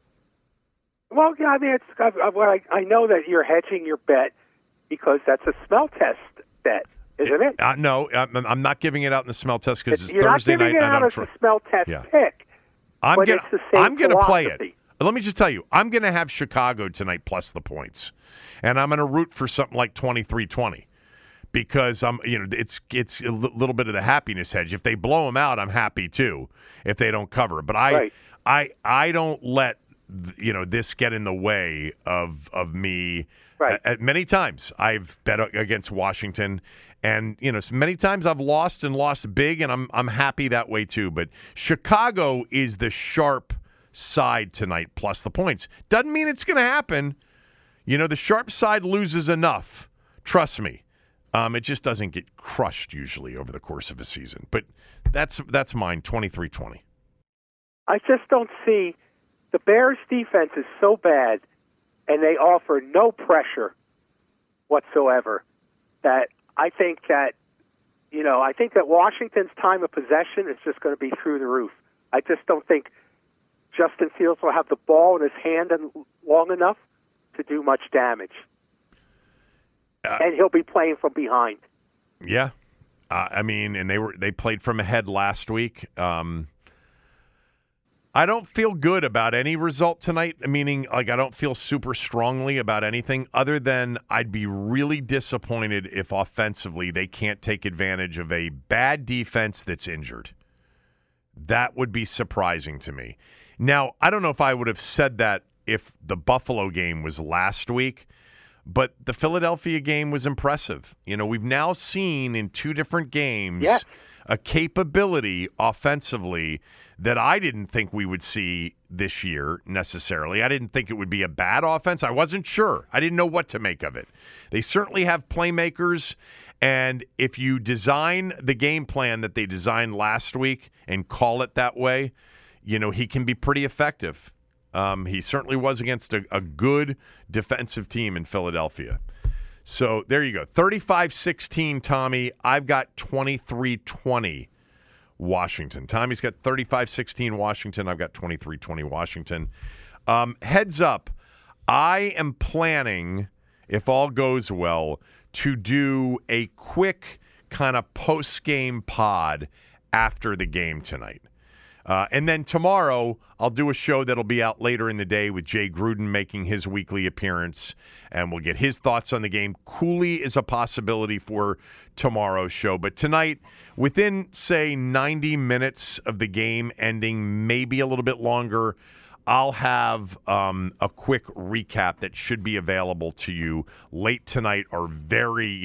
S4: well, yeah, I mean, I know that you're hedging your bet because that's a smell test bet, isn't it?
S3: No, I'm not giving it out in the smell test because it's
S4: you're
S3: Thursday night.
S4: You're not giving it out as a smell test pick. I'm
S3: going to play it. Let me just tell you, I'm going to have Chicago tonight plus the points, and I'm going to root for something like 23-20. because it's a little bit of the happiness hedge. If they blow them out, I'm happy too. If they don't cover, but I don't let this get in the way of me.
S4: Right.
S3: Many times I've bet against Washington, and many times I've lost and lost big, and I'm happy that way too. But Chicago is the sharp side tonight, plus the points. Doesn't mean it's going to happen. The sharp side loses enough. Trust me. It just doesn't get crushed usually over the course of a season. But that's mine, 23-20.
S4: I just don't see the Bears' defense is so bad, and they offer no pressure whatsoever, that I think that Washington's time of possession is just going to be through the roof. I just don't think Justin Fields will have the ball in his hand long enough to do much damage. And he'll be playing from behind.
S3: Yeah. And they played from ahead last week. I don't feel good about any result tonight, meaning I don't feel super strongly about anything other than I'd be really disappointed if offensively they can't take advantage of a bad defense that's injured. That would be surprising to me. Now, I don't know if I would have said that if the Buffalo game was last week, but the Philadelphia game was impressive. We've now seen in two different games a capability offensively that I didn't think we would see this year necessarily. I didn't think it would be a bad offense. I wasn't sure. I didn't know what to make of it. They certainly have playmakers, and if you design the game plan that they designed last week and call it that way, he can be pretty effective. He certainly was against a good defensive team in Philadelphia. So there you go. 35-16, Tommy. I've got 23-20 Washington. Tommy's got 35-16 Washington. I've got 23-20 Washington. Heads up, I am planning, if all goes well, to do a quick kind of post-game pod after the game tonight. And then tomorrow, I'll do a show that'll be out later in the day with Jay Gruden making his weekly appearance, and we'll get his thoughts on the game. Cooley is a possibility for tomorrow's show. But tonight, within, say, 90 minutes of the game ending, maybe a little bit longer, I'll have a quick recap that should be available to you late tonight or very,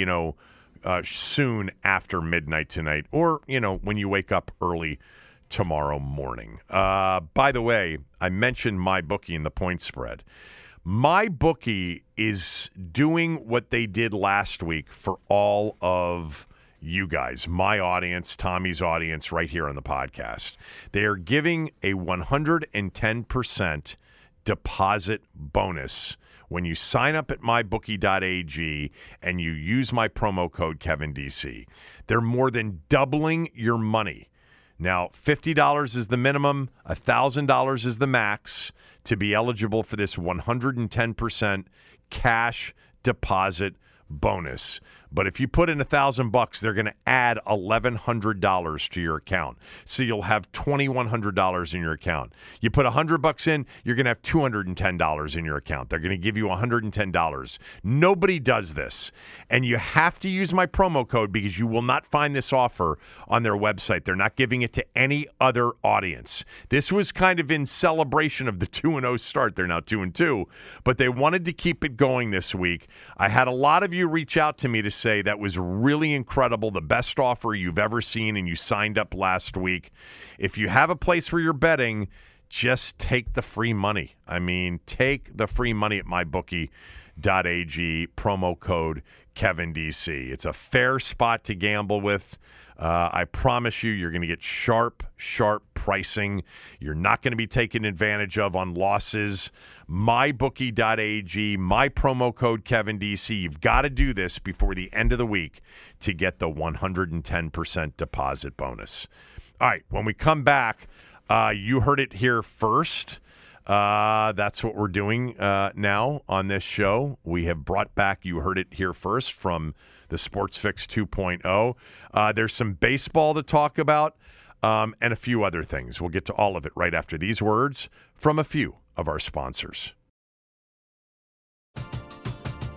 S3: soon after midnight tonight, or, when you wake up early tomorrow morning. By the way, I mentioned MyBookie and the point spread. MyBookie is doing what they did last week for all of you guys, my audience, Tommy's audience, right here on the podcast. They are giving a 110% deposit bonus when you sign up at mybookie.ag and you use my promo code KevinDC. They're more than doubling your money. Now, $50 is the minimum, $1,000 is the max to be eligible for this 110% cash deposit bonus. But if you put in $1,000, they're going to add $1,100 to your account. So you'll have $2,100 in your account. You put $100 in, you're going to have $210 in your account. They're going to give you $110. Nobody does this. And you have to use my promo code because you will not find this offer on their website. They're not giving it to any other audience. This was kind of in celebration of the 2-0 start. They're now 2-2, but they wanted to keep it going this week. I had a lot of you reach out to me to say that was really incredible, the best offer you've ever seen, and you signed up last week. If you have a place where you're betting, just take the free money. Take the free money at mybookie.ag, promo code KevinDC. It's a fair spot to gamble with. I promise you're going to get sharp pricing. You're not going to be taken advantage of on losses. MyBookie.ag, my promo code KevinDC. You've got to do this before the end of the week to get the 110% deposit bonus. All right, when we come back, you heard it here first. That's what we're doing now on this show. We have brought back You Heard It Here First from the Sports Fix 2.0. There's some baseball to talk about and a few other things. We'll get to all of it right after these words from a few of our sponsors.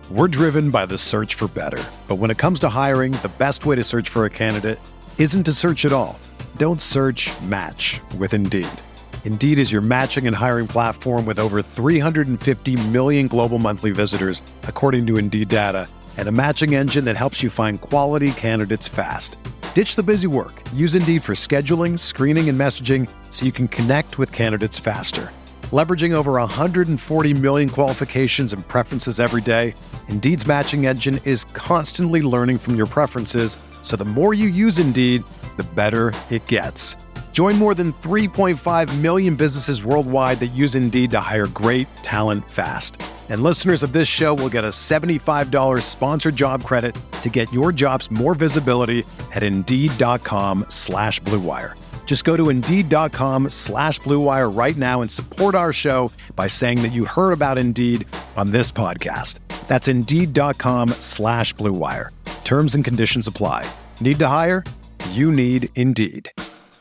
S1: We're driven by the search for better. But when it comes to hiring, the best way to search for a candidate isn't to search at all. Don't search, match with Indeed. Indeed is your matching and hiring platform with over 350 million global monthly visitors, according to Indeed data, and a matching engine that helps you find quality candidates fast. Ditch the busy work. Use Indeed for scheduling, screening, and messaging so you can connect with candidates faster. Leveraging over 140 million qualifications and preferences every day, Indeed's matching engine is constantly learning from your preferences, so the more you use Indeed, the better it gets. Join more than 3.5 million businesses worldwide that use Indeed to hire great talent fast. And listeners of this show will get a $75 sponsored job credit to get your jobs more visibility at Indeed.com/Blue Wire. Just go to Indeed.com/Blue Wire right now and support our show by saying that you heard about Indeed on this podcast. That's Indeed.com/Blue Wire. Terms and conditions apply. Need to hire? You need Indeed.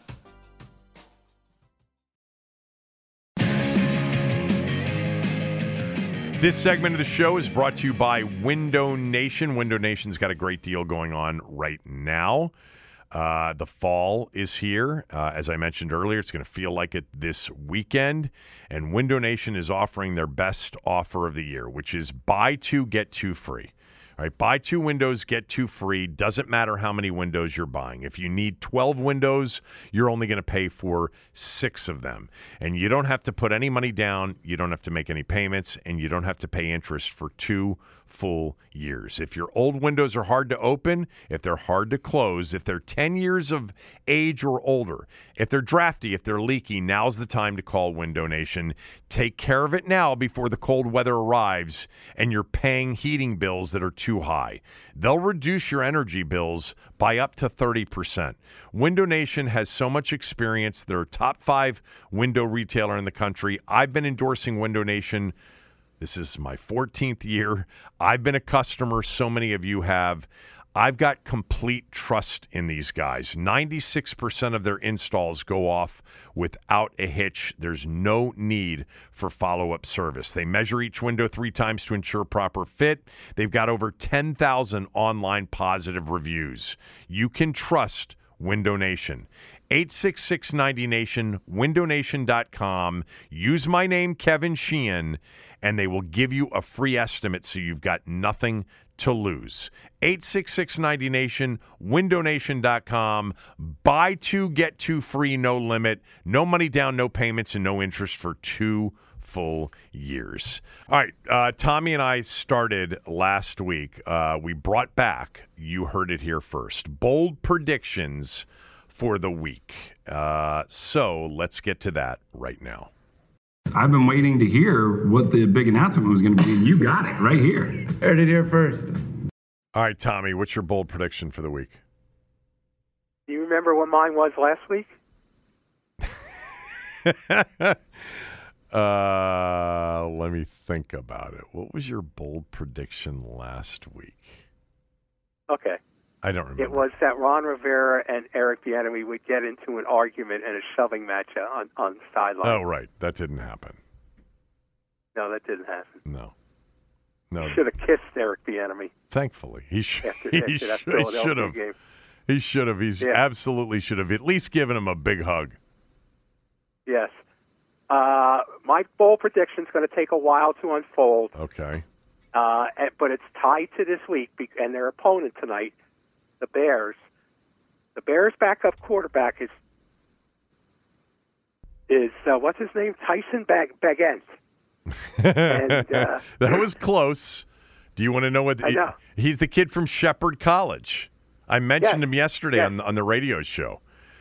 S3: This segment of the show is brought to you by Window Nation. Window Nation's got a great deal going on right now. The fall is here. As I mentioned earlier, it's going to feel like it this weekend. And Window Nation is offering their best offer of the year, which is buy two, get two free. All right, buy two windows, get two free. Doesn't matter how many windows you're buying. If you need 12 windows, you're only going to pay for 6 of them. And you don't have to put any money down. You don't have to make any payments. And you don't have to pay interest for 2 full years. If your old windows are hard to open, if they're hard to close, if they're 10 years of age or older, if they're drafty, if they're leaky, now's the time to call Window Nation. Take care of it now before the cold weather arrives and you're paying heating bills that are too high. They'll reduce your energy bills by up to 30%. Window Nation has so much experience. They're a top 5 window retailer in the country. I've been endorsing Window Nation. This is my 14th year. I've been a customer. So many of you have. I've got complete trust in these guys. 96% of their installs go off without a hitch. There's no need for follow-up service. They measure each window 3 times to ensure proper fit. They've got over 10,000 online positive reviews. You can trust Window Nation. 866-90-NATION, windownation.com. Use my name, Kevin Sheehan, and they will give you a free estimate so you've got nothing to lose. 866-90-NATION, windownation.com. Buy 2, get 2 free, no limit. No money down, no payments, and no interest for 2 full years. All right, Tommy and I started last week. We brought back, you heard it here first, bold predictions for the week. So let's get to that right now.
S5: I've been waiting to hear what the big announcement was going to be, and you got it right here.
S6: Heard it here first.
S3: All right, Tommy, what's your bold prediction for the week?
S4: Do you remember what mine was last week?
S3: Let me think about it. What was your bold prediction last week?
S4: Okay.
S3: I don't remember.
S4: It was that Ron Rivera and Eric Bieniemy would get into an argument and a shoving match on the sideline.
S3: Oh, right. That didn't happen.
S4: No, that didn't happen.
S3: No.
S4: He should have kissed Eric Bieniemy.
S3: Thankfully. He should have.
S4: Game.
S3: He should have. He's absolutely should have at least given him a big hug.
S4: Yes. My bold prediction is going to take a while to unfold.
S3: Okay.
S4: But it's tied to this week and their opponent tonight, the Bears. The Bears' backup quarterback is what's his name? Tyson Bagent. And
S3: that was close. Do you want to know what?
S4: I know.
S3: He's the kid from Shepherd College. I mentioned him yesterday on the radio show.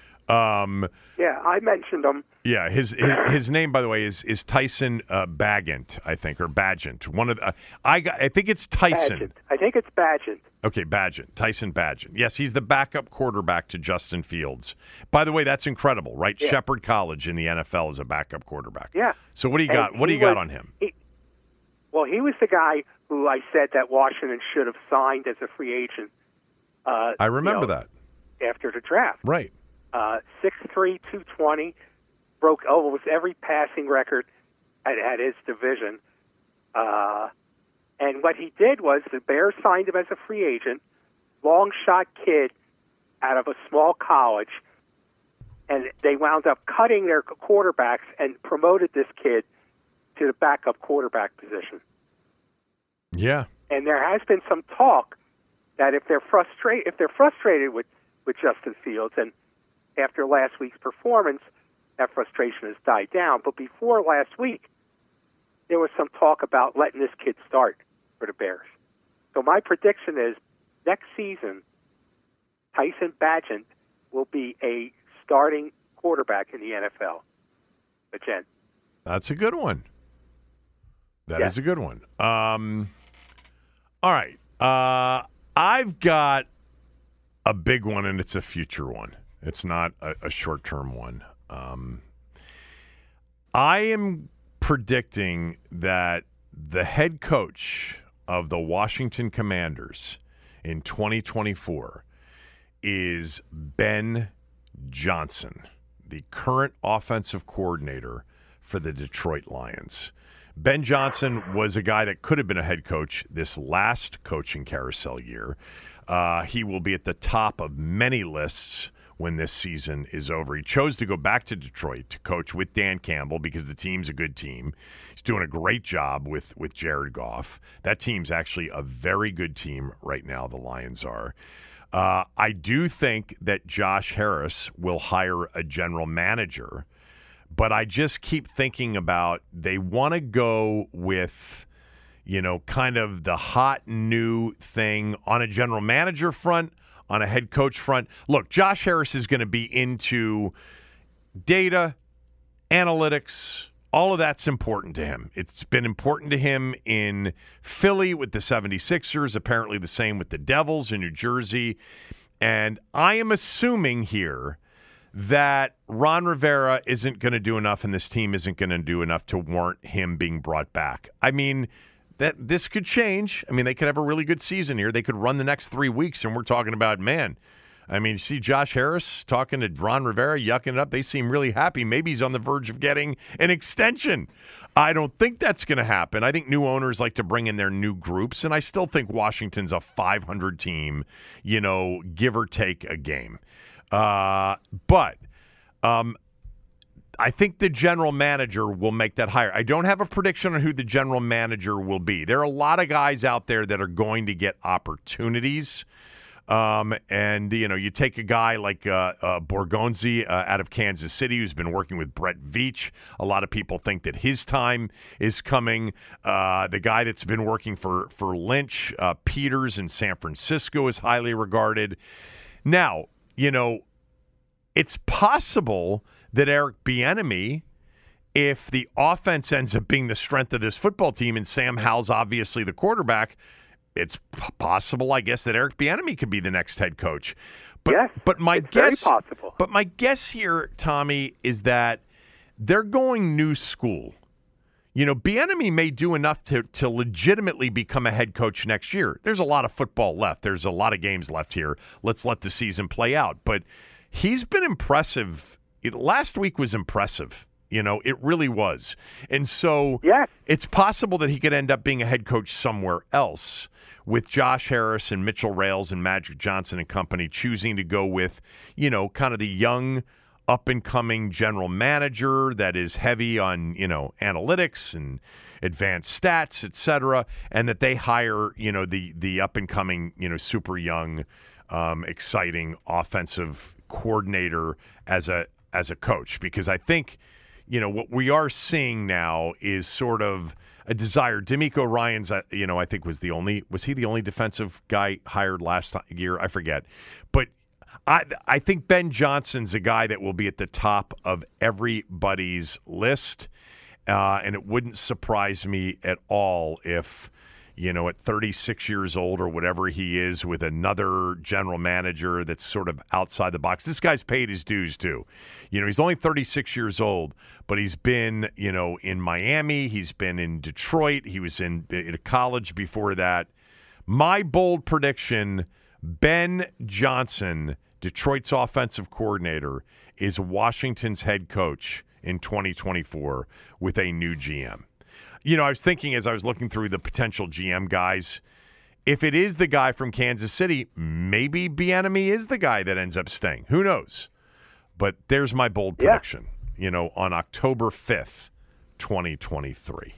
S4: I mentioned him.
S3: Yeah, his name, by the way, is Tyson Bagent, I think, or Bagent. One of the, I think it's Tyson.
S4: Bagent. I think it's Bagent.
S3: Okay, Bagent. Tyson Bagent. Yes, he's the backup quarterback to Justin Fields. By the way, that's incredible, right? Yeah. Shepherd College in the NFL is a backup quarterback.
S4: Yeah.
S3: So what do you got? What do you got on him?
S4: He was the guy who I said that Washington should have signed as a free agent.
S3: I remember that.
S4: After the draft.
S3: Right.
S4: 6'3", 220, broke almost every passing record at his division. And what he did was the Bears signed him as a free agent, long shot kid out of a small college, and they wound up cutting their quarterbacks and promoted this kid to the backup quarterback position.
S3: Yeah.
S4: And there has been some talk that if they're frustrated with Justin Fields, and after last week's performance, that frustration has died down. But before last week, there was some talk about letting this kid start for the Bears. So my prediction is next season, Tyson Bagent will be a starting quarterback in the NFL. Again.
S3: That's a good one. That is a good one. All right. I've got a big one, and it's a future one. It's not a short-term one. I am predicting that the head coach of the Washington Commanders in 2024 is Ben Johnson, the current offensive coordinator for the Detroit Lions. Ben Johnson was a guy that could have been a head coach this last coaching carousel year. He will be at the top of many lists when this season is over. He chose to go back to Detroit to coach with Dan Campbell because the team's a good team. He's doing a great job with Jared Goff. That team's actually a very good team right now, the Lions are. I do think that Josh Harris will hire a general manager, but I just keep thinking about they want to go with, kind of the hot new thing on a general manager front, on a head coach front. Look, Josh Harris is going to be into data, analytics. All of that's important to him. It's been important to him in Philly with the 76ers, apparently the same with the Devils in New Jersey. And I am assuming here that Ron Rivera isn't going to do enough and this team isn't going to do enough to warrant him being brought back. I mean, that this could change. I mean, they could have a really good season here. They could run the next 3 weeks, and we're talking about, man, I mean, you see Josh Harris talking to Ron Rivera, yucking it up. They seem really happy. Maybe he's on the verge of getting an extension. I don't think that's going to happen. I think new owners like to bring in their new groups, and I still think Washington's a 500 team, give or take a game. But I think the general manager will make that hire. I don't have a prediction on who the general manager will be. There are a lot of guys out there that are going to get opportunities. And you take a guy like Borgonzi out of Kansas City, who's been working with Brett Veach. A lot of people think that his time is coming. The guy that's been working for Lynch, Peters in San Francisco, is highly regarded. Now, it's possible that Eric Bieniemy, if the offense ends up being the strength of this football team, and Sam Howell's obviously the quarterback, it's possible, I guess, that Eric Bieniemy could be the next head coach. But,
S4: yes,
S3: but my
S4: it's
S3: guess,
S4: very possible.
S3: But my guess here, Tommy, is that they're going new school. Bieniemy may do enough to legitimately become a head coach next year. There's a lot of football left. There's a lot of games left here. Let's let the season play out. But he's been impressive. Last week was impressive. It really was. And so It's possible that he could end up being a head coach somewhere else with Josh Harris and Mitchell Rales and Magic Johnson and company choosing to go with, kind of the young, up-and-coming general manager that is heavy on, analytics and advanced stats, et cetera, and that they hire, the up-and-coming, super young, exciting offensive coordinator as a coach. Because I think, what we are seeing now is sort of a desire. DeMeco Ryans, I think was he the only defensive guy hired last year? I forget. But I think Ben Johnson's a guy that will be at the top of everybody's list. And it wouldn't surprise me at all if, at 36 years old or whatever he is, with another general manager that's sort of outside the box. This guy's paid his dues, too. He's only 36 years old, but he's been, in Miami. He's been in Detroit. He was in college before that. My bold prediction, Ben Johnson, Detroit's offensive coordinator, is Washington's head coach in 2024 with a new GM. I was thinking as I was looking through the potential GM guys, if it is the guy from Kansas City, maybe Bieniemy is the guy that ends up staying. Who knows? But there's my bold prediction, on October 5th, 2023.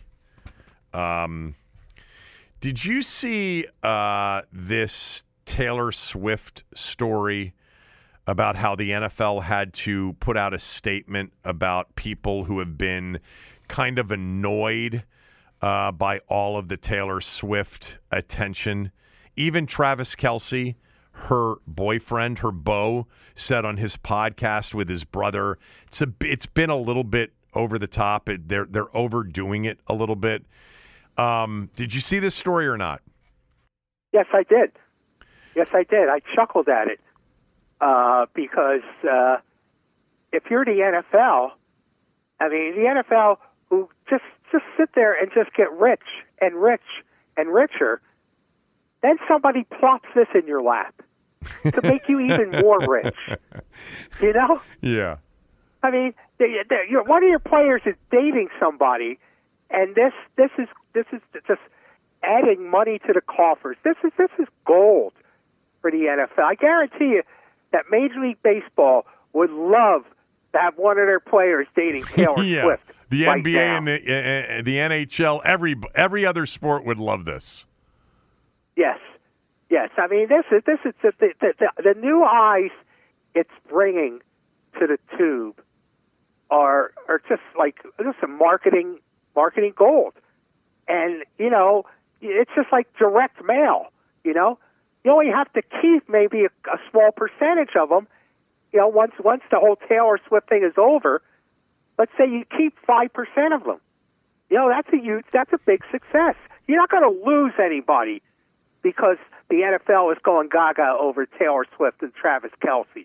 S3: Did you see this Taylor Swift story about how the NFL had to put out a statement about people who have been kind of annoyed by all of the Taylor Swift attention? Even Travis Kelce, her boyfriend, her beau, said on his podcast with his brother, it's been a little bit over the top. They're overdoing it a little bit. Did you see this story or not?
S4: Yes, I did. I chuckled at it because if you're the NFL, the NFL who just sit there and just get rich and richer, then somebody plops this in your lap to make you even more rich.
S3: Yeah.
S4: One of your players is dating somebody, and this is just adding money to the coffers. This is gold for the NFL. I guarantee you that Major League Baseball would love to have one of their players dating Taylor Swift.
S3: The
S4: right
S3: NBA
S4: now.
S3: and the NHL, every other sport would love this.
S4: Yes. This is the new eyes it's bringing to the tube are just a marketing gold, and it's just like direct mail. You only have to keep maybe a small percentage of them. Once the whole Taylor Swift thing is over, let's say you keep 5% of them. That's a big success. You're not going to lose anybody because the NFL is going gaga over Taylor Swift and Travis Kelce.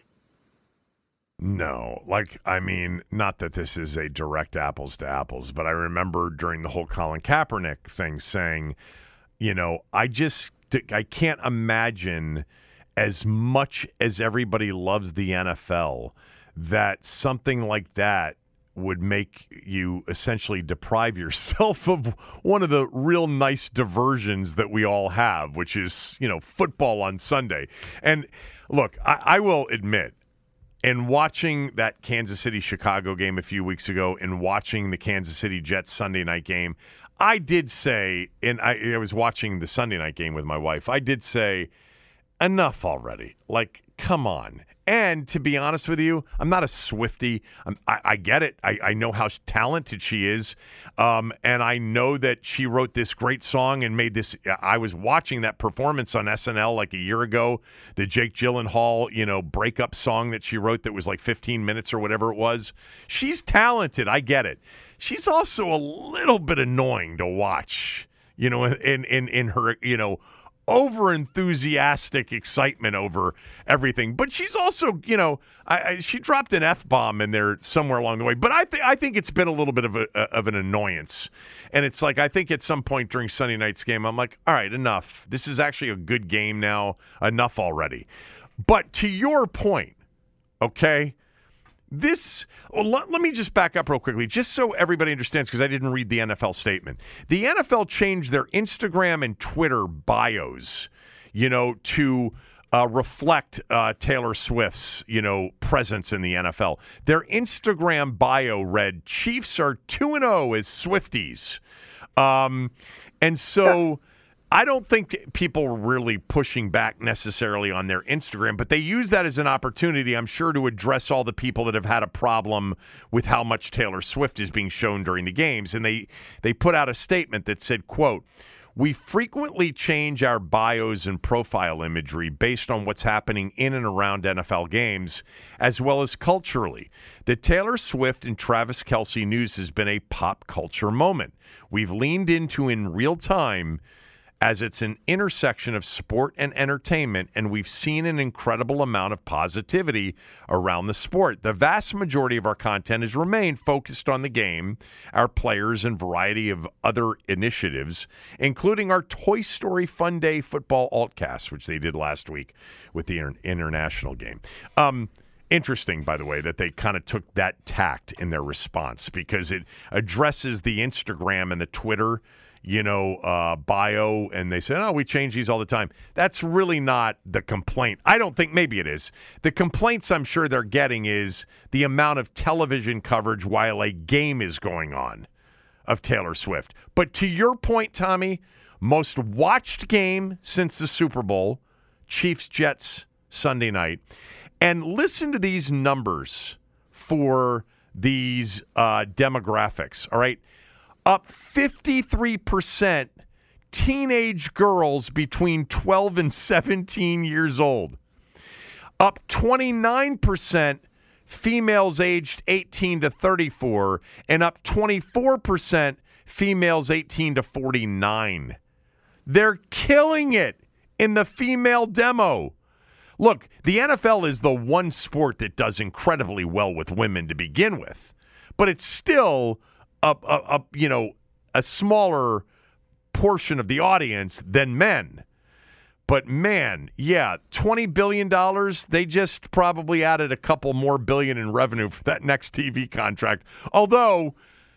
S3: No, not that this is a direct apples to apples, but I remember during the whole Colin Kaepernick thing saying, I can't imagine, as much as everybody loves the NFL, that something like that would make you essentially deprive yourself of one of the real nice diversions that we all have, which is, football on Sunday. And look, I will admit, in watching that Kansas City-Chicago game a few weeks ago and watching the Kansas City Jets Sunday night game, I did say, and I was watching the Sunday night game with my wife, I did say, enough already. Come on. And to be honest with you, I'm not a Swiftie. I get it. I know how talented she is. And I know that she wrote this great song and made this. I was watching that performance on SNL a year ago, the Jake Gyllenhaal, breakup song that she wrote that was 15 minutes or whatever it was. She's talented. I get it. She's also a little bit annoying to watch, in her, over-enthusiastic excitement over everything. But she's also, she dropped an F-bomb in there somewhere along the way. But I think it's been a little bit of an annoyance. And it's I think at some point during Sunday night's game, I'm like, all right, enough. This is actually a good game now. Enough already. But to your point, okay, let me just back up real quickly, just so everybody understands, because I didn't read the NFL statement. The NFL changed their Instagram and Twitter bios, to reflect Taylor Swift's, presence in the NFL. Their Instagram bio read, Chiefs are 2-0 as Swifties. And so I don't think people were really pushing back necessarily on their Instagram, but they use that as an opportunity, I'm sure, to address all the people that have had a problem with how much Taylor Swift is being shown during the games. And they put out a statement that said, quote, "We frequently change our bios and profile imagery based on what's happening in and around NFL games, as well as culturally. The Taylor Swift and Travis Kelce news has been a pop culture moment we've leaned into in real time, as it's an intersection of sport and entertainment, and we've seen an incredible amount of positivity around the sport. The vast majority of our content has remained focused on the game, our players, and variety of other initiatives, including our Toy Story Fun Day football altcast, which they did last week with the international game." Interesting, by the way, that they kind of took that tact in their response because it addresses the Instagram and the Twitter, bio, and they say, oh, we change these all the time. That's really not the complaint. I don't think, maybe it is. The complaints I'm sure they're getting is the amount of television coverage while a game is going on of Taylor Swift. But to your point, Tommy, most watched game since the Super Bowl, Chiefs-Jets Sunday night. And listen to these numbers for these demographics, all right? Up 53% teenage girls between 12 and 17 years old. Up 29% females aged 18 to 34. And up 24% females 18 to 49. They're killing it in the female demo. Look, the NFL is the one sport that does incredibly well with women to begin with, but it's still a smaller portion of the audience than men. But man, yeah, $20 billion, they just probably added a couple more billion in revenue for that next TV contract. Although,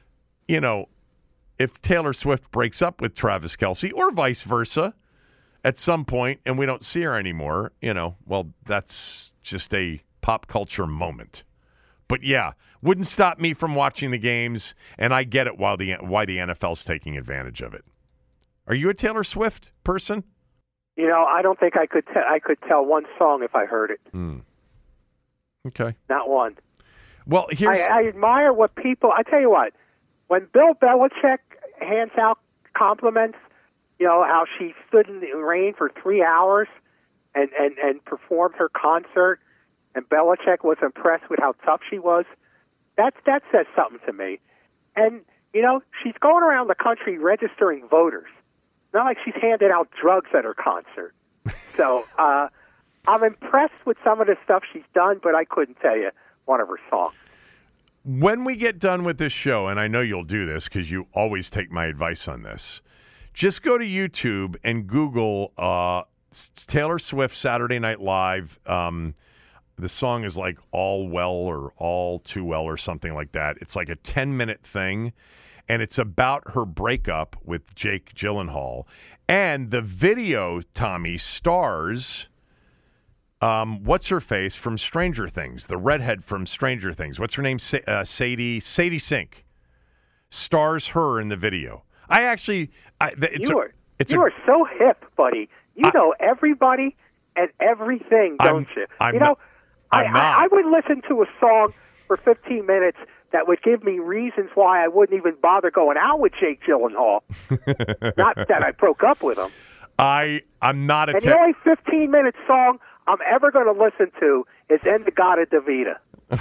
S3: if Taylor Swift breaks up with Travis Kelce or vice versa, at some point, and we don't see her anymore, well, that's just a pop culture moment. But yeah, wouldn't stop me from watching the games, and I get it why the NFL's taking advantage of it. Are you a Taylor Swift person?
S4: I don't think I could tell one song if I heard it.
S3: Okay.
S4: Not one.
S3: Well,
S4: I admire what people. I tell you what, when Bill Belichick hands out compliments. How she stood in the rain for 3 hours and performed her concert, and Belichick was impressed with how tough she was. That says something to me. And, she's going around the country registering voters. Not like she's handed out drugs at her concert. So I'm impressed with some of the stuff she's done, but I couldn't tell you one of her songs.
S3: When we get done with this show, and I know you'll do this because you always take my advice on this, just go to YouTube and Google Taylor Swift Saturday Night Live. The song is like All Well or All Too Well or something like that. It's like a 10-minute thing, and it's about her breakup with Jake Gyllenhaal. And the video, Tommy, stars what's her face from Stranger Things, the redhead from Stranger Things. What's her name? Sadie Sink. Stars her in the video. You are so hip, buddy. You know everybody and everything, don't you? I would listen to a song for 15 minutes that would give me reasons why I wouldn't even bother going out with Jake Gyllenhaal. Not that I broke up with him. I'm not a...
S4: And the only 15-minute song I'm ever going to listen to is In-A-Gadda-Da-Vida.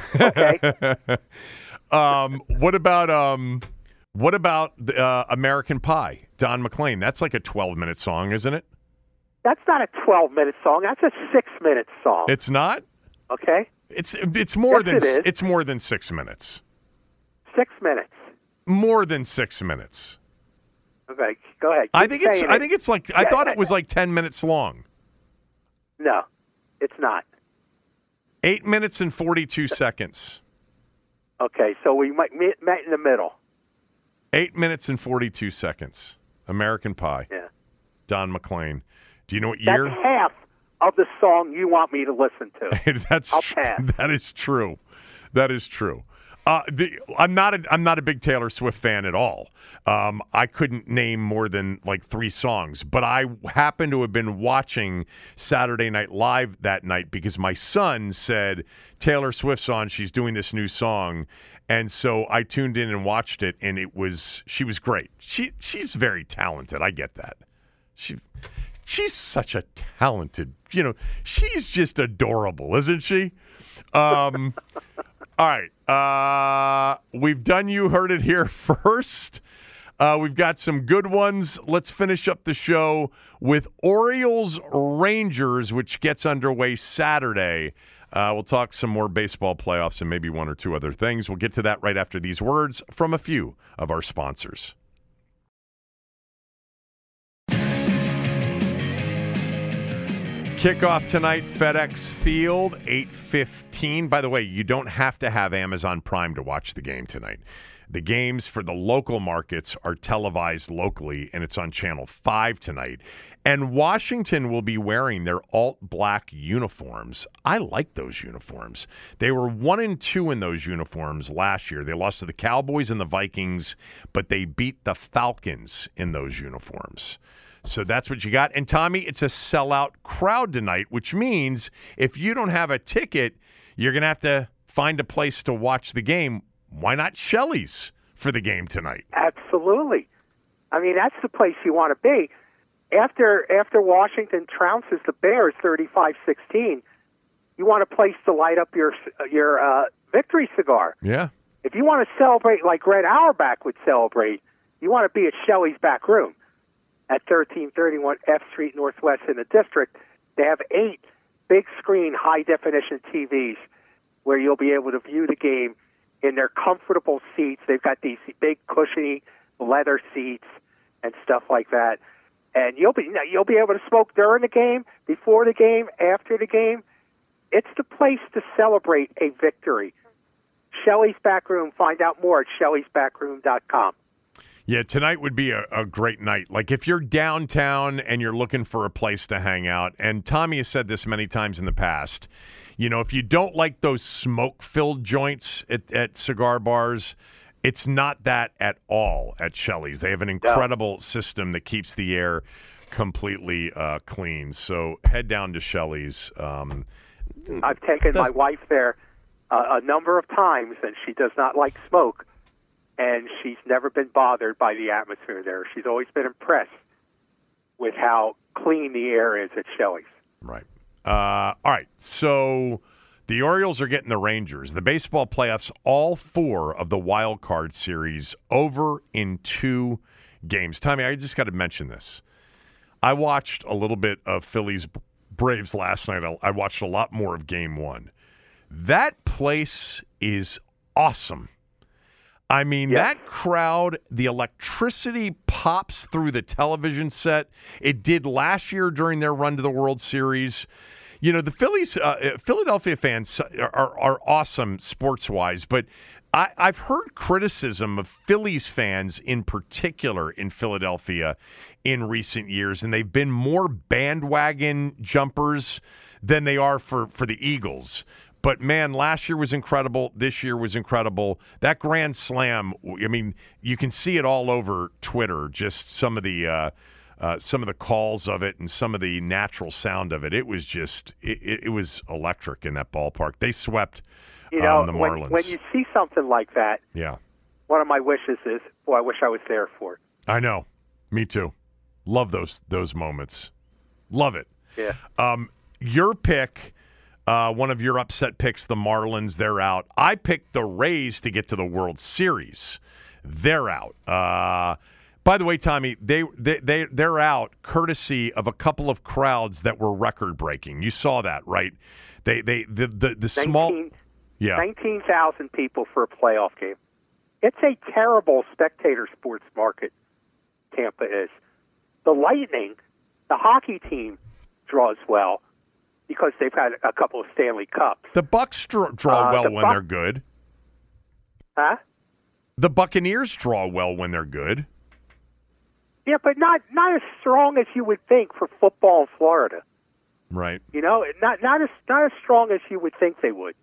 S4: Okay?
S3: What about American Pie, Don McLean? That's like a 12-minute song, isn't it?
S4: That's not a 12-minute song. That's a 6-minute song.
S3: It's not?
S4: Okay.
S3: It's more
S4: yes,
S3: than it's more than 6 minutes.
S4: 6 minutes.
S3: More than 6 minutes.
S4: Okay, go ahead.
S3: I think it's like I thought it was like 10 minutes long.
S4: No, it's not.
S3: 8 minutes and 42 seconds.
S4: Okay, so we met in the middle.
S3: 8 minutes and 42 seconds. American Pie.
S4: Yeah.
S3: Don McLean. Do you know what year?
S4: That's half of the song you want me to listen to.
S3: That is true. That is true. I'm not a big Taylor Swift fan at all. I couldn't name more than like 3 songs, but I happened to have been watching Saturday Night Live that night because my son said Taylor Swift's on. She's doing this new song, and so I tuned in and watched it, and she was great. She's very talented. I get that. She's such a talented. She's just adorable, isn't she? All right. We've done You Heard It Here first. We've got some good ones. Let's finish up the show with Orioles Rangers, which gets underway Saturday. We'll talk some more baseball playoffs and maybe 1 or 2 other things. We'll get to that right after these words from a few of our sponsors. Kickoff tonight, FedEx Field, 8:15. By the way, you don't have to have Amazon Prime to watch the game tonight. The games for the local markets are televised locally, and it's on Channel 5 tonight. And Washington will be wearing their alt-black uniforms. I like those uniforms. They were 1-2 in those uniforms last year. They lost to the Cowboys and the Vikings, but they beat the Falcons in those uniforms. So that's what you got. And, Tommy, it's a sellout crowd tonight, which means if you don't have a ticket, you're going to have to find a place to watch the game. Why not Shelley's for the game tonight?
S4: Absolutely. I mean, that's the place you want to be. After Washington trounces the Bears 35-16, you want a place to light up your victory cigar.
S3: Yeah.
S4: If you want to celebrate like Red Auerbach would celebrate, you want to be at Shelley's Back Room at 1331 F Street Northwest in the district. They have 8 big-screen, high-definition TVs where you'll be able to view the game in their comfortable seats. They've got these big, cushiony leather seats and stuff like that. And you'll be able to smoke during the game, before the game, after the game. It's the place to celebrate a victory. Shelley's Back Room. Find out more at Shelley'sBackroom.com.
S3: Yeah, tonight would be a great night. Like if you're downtown and you're looking for a place to hang out, and Tommy has said this many times in the past, you know, if you don't like those smoke-filled joints at cigar bars, it's not that at all at Shelley's. They have an incredible system that keeps the air completely clean. So head down to Shelley's.
S4: I've taken my wife there a number of times, and she does not like smoke, and she's never been bothered by the atmosphere there. She's always been impressed with how clean the air is at Shelley's.
S3: Right. All right, so the Orioles are getting the Rangers. The baseball playoffs, all 4 of the wild card series over in 2 games. Tommy, I just got to mention this. I watched a little bit of Phillies Braves last night. I watched a lot more of Game 1. That place is awesome. I mean, that crowd, the electricity pops through the television set. It did last year during their run to the World Series. You know, the Philadelphia fans are awesome sports-wise, but I've heard criticism of Phillies fans in particular in Philadelphia in recent years, and they've been more bandwagon jumpers than they are for the Eagles. But, man, last year was incredible. This year was incredible. That Grand Slam, I mean, you can see it all over Twitter, just some of the calls of it and some of the natural sound of it. It was just it was electric in that ballpark. They swept the Marlins.
S4: When you see something like that, one of my wishes is, I wish I was there for it.
S3: I know. Me too. Love those moments. Love it.
S4: Yeah.
S3: Your pick, one of your upset picks, the Marlins, they're out. I picked the Rays to get to the World Series. They're out. By the way, Tommy, they're out courtesy of a couple of crowds that were record breaking. You saw that, right? The small
S4: 19,000 people for a playoff game. It's a terrible spectator sports market. Tampa is. The Lightning, the hockey team, draws well because they've had a couple of Stanley Cups.
S3: The Bucks draw well when they're good.
S4: Huh?
S3: The Buccaneers draw well when they're good.
S4: Yeah, but not as strong as you would think for football in Florida.
S3: Right.
S4: You know, not as strong as you would think they would.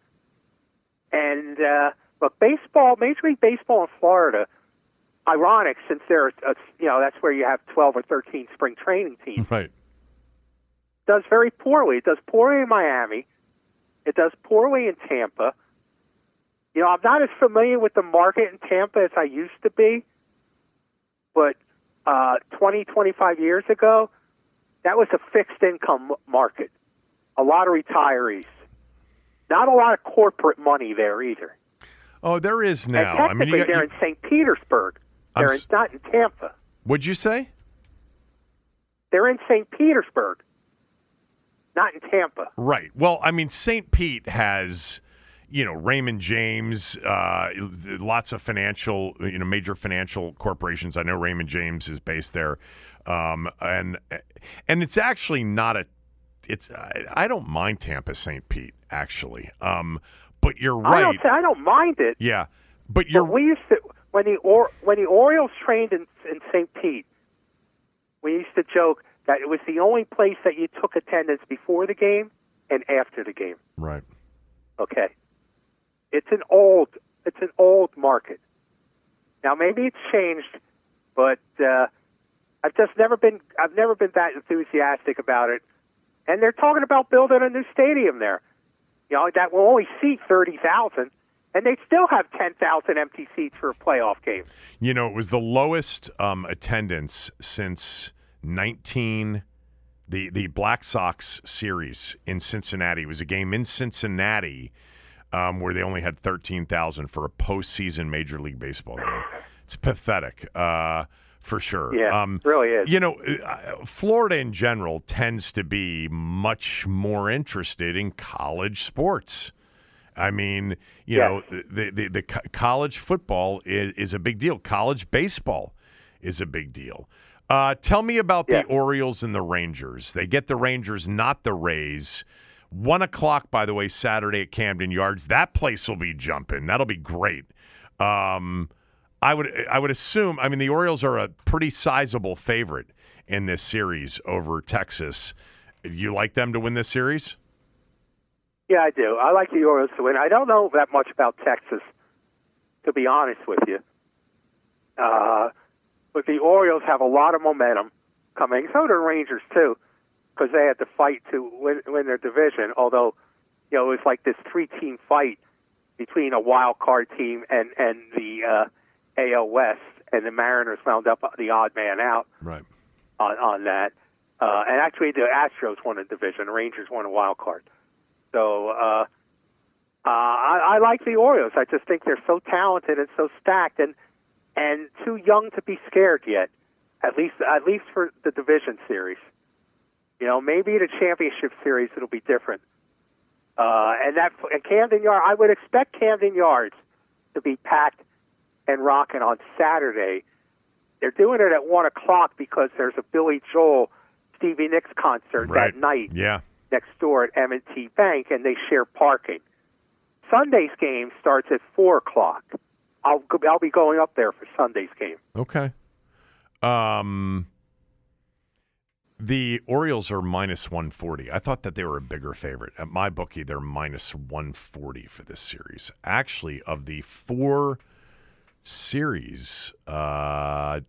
S4: And but baseball, Major League Baseball in Florida, ironic since there's that's where you have 12 or 13 spring training teams.
S3: Right.
S4: Does very poorly. It does poorly in Miami. It does poorly in Tampa. You know, I'm not as familiar with the market in Tampa as I used to be, but 20, 25 years ago, that was a fixed income market. A lot of retirees. Not a lot of corporate money there either.
S3: Oh, there is now.
S4: And technically, they're in St. Petersburg. They're not in Tampa.
S3: What'd you say?
S4: They're in St. Petersburg, not in Tampa.
S3: Right. Well, I mean, St. Pete has, Raymond James, lots of financial, major financial corporations. I know Raymond James is based there. And it's actually not I don't mind Tampa St. Pete actually. But you're right.
S4: I don't mind it.
S3: Yeah, but you're.
S4: But we used to when the Orioles trained in St. Pete. We used to joke that it was the only place that you took attendance before the game and after the game.
S3: Right.
S4: Okay. It's an old market. Now maybe it's changed, but I've never been that enthusiastic about it. And they're talking about building a new stadium there. You know, that will only seat 30,000, and they still have 10,000 empty seats for a playoff game.
S3: You know, it was the lowest attendance since the Black Sox series in Cincinnati. It was a game in Cincinnati where they only had 13,000 for a postseason Major League Baseball game. It's pathetic, for sure.
S4: Yeah, it really is.
S3: You know, Florida in general tends to be much more interested in college sports. I mean, you know, the college football is a big deal. College baseball is a big deal. Tell me about the Orioles and the Rangers. They get the Rangers, not the Rays. 1 o'clock, by the way, Saturday at Camden Yards. That place will be jumping. That'll be great. I would assume. I mean, the Orioles are a pretty sizable favorite in this series over Texas. You like them to win this series?
S4: Yeah, I do. I like the Orioles to win. I don't know that much about Texas, to be honest with you. But the Orioles have a lot of momentum coming. So do the Rangers, too, because they had to fight to win their division. Although, you know, it was like this 3-team fight between a wild card team and the AL West, and the Mariners wound up the odd man out on that. And actually, the Astros won a division. The Rangers won a wild card. So I like the Orioles. I just think they're so talented and so stacked, and too young to be scared yet. At least for the division series. You know, maybe the championship series it'll be different. And Camden Yards, I would expect Camden Yards to be packed and rocking on Saturday. They're doing it at 1 o'clock because there's a Billy Joel, Stevie Nicks concert that night.
S3: Yeah.
S4: Next door at M&T Bank, and they share parking. Sunday's game starts at 4 o'clock. I'll be going up there for Sunday's game.
S3: Okay. The Orioles are minus 140. I thought that they were a bigger favorite. At my bookie, they're minus 140 for this series. Actually, of the 4 series, they're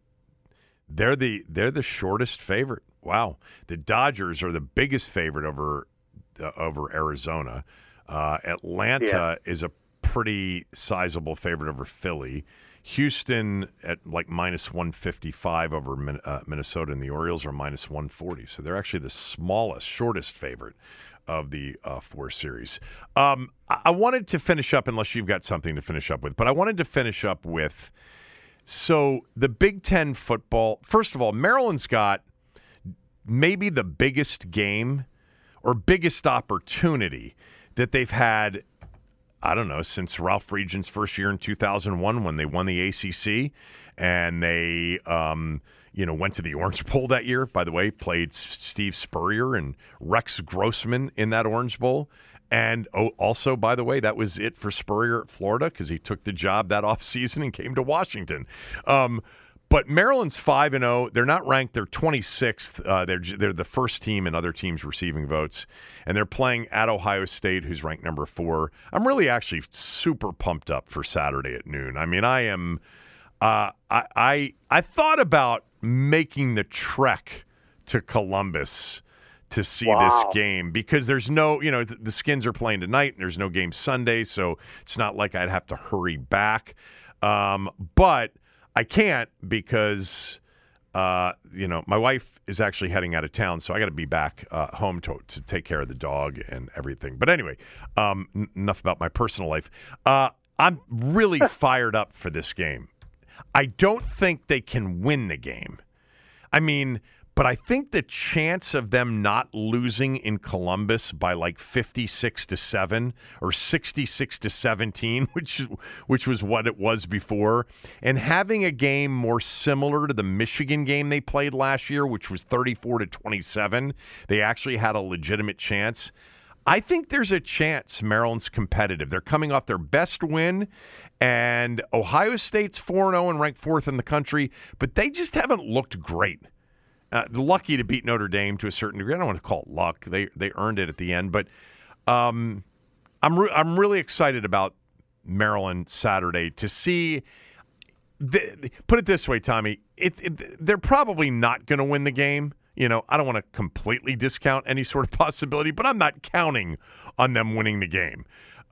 S3: the shortest favorite. Wow. The Dodgers are the biggest favorite over Arizona. Atlanta is a pretty sizable favorite over Philly. Houston at like minus 155 over Minnesota, and the Orioles are minus 140. So they're actually the shortest favorite of the 4 series. I wanted to finish up, unless you've got something to finish up with, but I wanted to finish up with, so the Big Ten football, first of all, Maryland's got maybe the biggest game or biggest opportunity that they've had, I don't know, since Ralph Regent's first year in 2001 when they won the ACC, and they went to the Orange Bowl that year. By the way, played Steve Spurrier and Rex Grossman in that Orange Bowl. And also, by the way, that was it for Spurrier at Florida because he took the job that offseason and came to Washington. But Maryland's 5-0. They're not ranked. They're 26th. They're the first team in other teams receiving votes. And they're playing at Ohio State, who's ranked number 4. I'm really actually super pumped up for Saturday at noon. I mean, I am I thought about making the trek to Columbus to see this game because there's no, the Skins are playing tonight and there's no game Sunday, so it's not like I'd have to hurry back. But I can't because, my wife is actually heading out of town, so I got to be back home to take care of the dog and everything. But anyway, enough about my personal life. I'm really fired up for this game. I don't think they can win the game. I mean, But I think the chance of them not losing in Columbus by like 56-7 or 66-17, which was what it was before, and having a game more similar to the Michigan game they played last year, which was 34-27, they actually had a legitimate chance. I think there's a chance Maryland's competitive. They're coming off their best win, and Ohio State's 4-0 and ranked 4th in the country, but they just haven't looked great. Lucky to beat Notre Dame to a certain degree. I don't want to call it luck. They earned it at the end. But I'm really excited about Maryland Saturday to see. Put it this way, Tommy. They're probably not going to win the game. I don't want to completely discount any sort of possibility, but I'm not counting on them winning the game.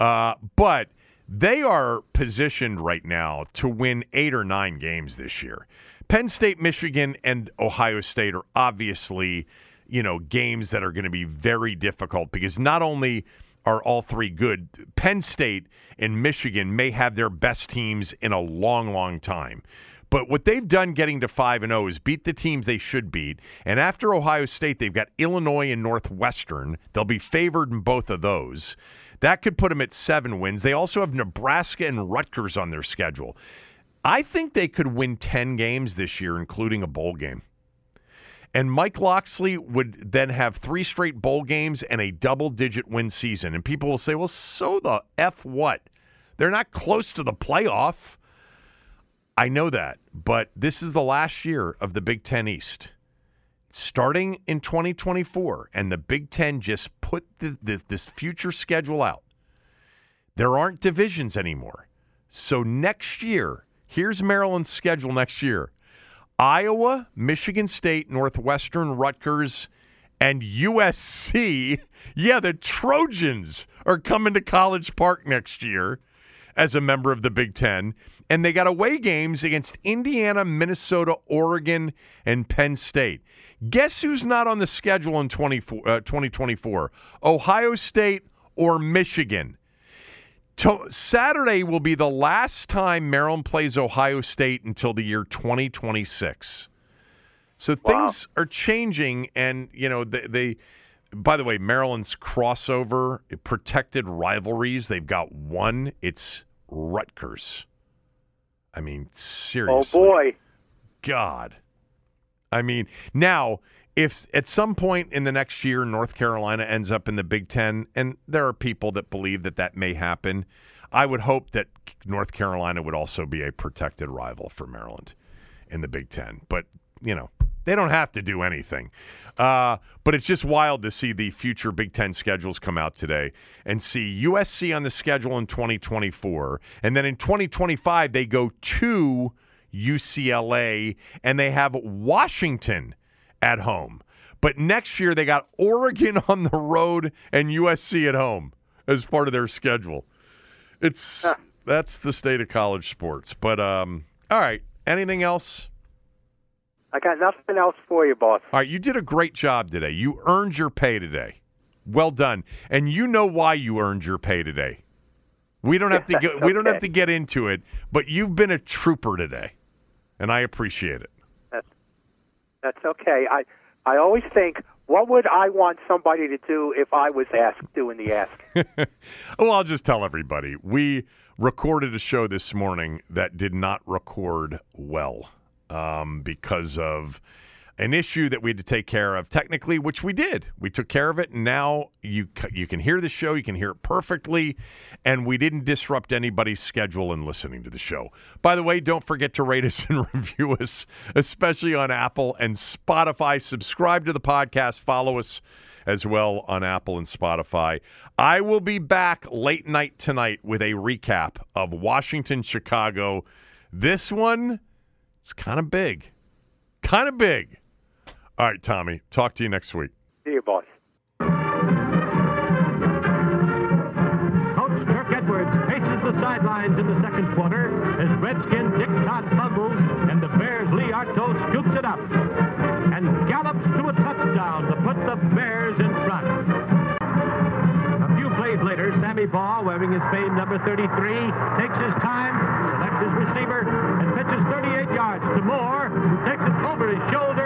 S3: But they are positioned right now to win 8 or 9 games this year. Penn State, Michigan, and Ohio State are obviously, games that are going to be very difficult because not only are all three good, Penn State and Michigan may have their best teams in a long, long time. But what they've done getting to 5-0 is beat the teams they should beat. And after Ohio State, they've got Illinois and Northwestern. They'll be favored in both of those. That could put them at 7 wins. They also have Nebraska and Rutgers on their schedule. I think they could win 10 games this year, including a bowl game. And Mike Locksley would then have 3 straight bowl games and a double-digit win season. And people will say, well, so the F what? They're not close to the playoff. I know that, but this is the last year of the Big Ten East. Starting in 2024, and the Big Ten just put this future schedule out. There aren't divisions anymore. So next year, here's Maryland's schedule next year. Iowa, Michigan State, Northwestern, Rutgers, and USC. Yeah, the Trojans are coming to College Park next year as a member of the Big Ten. And they got away games against Indiana, Minnesota, Oregon, and Penn State. Guess who's not on the schedule in 2024? Ohio State or Michigan. Saturday will be the last time Maryland plays Ohio State until the year 2026. So things are changing, and they by the way, Maryland's crossover protected rivalries, they've got one. It's Rutgers. I mean, seriously.
S4: Oh boy.
S3: God. I mean, now if at some point in the next year North Carolina ends up in the Big Ten, and there are people that believe that may happen, I would hope that North Carolina would also be a protected rival for Maryland in the Big Ten. But, they don't have to do anything. But it's just wild to see the future Big Ten schedules come out today and see USC on the schedule in 2024. And then in 2025, they go to UCLA, and they have Washington at home. But next year, they got Oregon on the road and USC at home as part of their schedule. That's the state of college sports. But, all right, anything else?
S4: I got nothing else for you, boss.
S3: All right, you did a great job today. You earned your pay today. Well done. And you know why you earned your pay today. We don't have to get
S4: okay.
S3: We don't have to get into it, but you've been a trooper today, and I appreciate it.
S4: That's okay. I always think, what would I want somebody to do if I was doing the ask?
S3: Well, I'll just tell everybody. We recorded a show this morning that did not record well. Because of an issue that we had to take care of technically, which we did. We took care of it, and now you can hear the show. You can hear it perfectly, and we didn't disrupt anybody's schedule in listening to the show. By the way, don't forget to rate us and review us, especially on Apple and Spotify. Subscribe to the podcast. Follow us as well on Apple and Spotify. I will be back late night tonight with a recap of Washington, Chicago. This one... it's kind of big. Kind of big. All right, Tommy. Talk to you next week.
S4: See you, boss.
S6: Coach Kirk Edwards paces the sidelines in the second quarter as Redskin Dick Todd fumbles and the Bears' Lee Arto scoops it up and gallops to a touchdown to put the Bears in front. A few plays later, Sammy Baugh, wearing his famed number 33, takes his time, selects his receiver, and pitches 38 yards to Moore, who takes it over his shoulder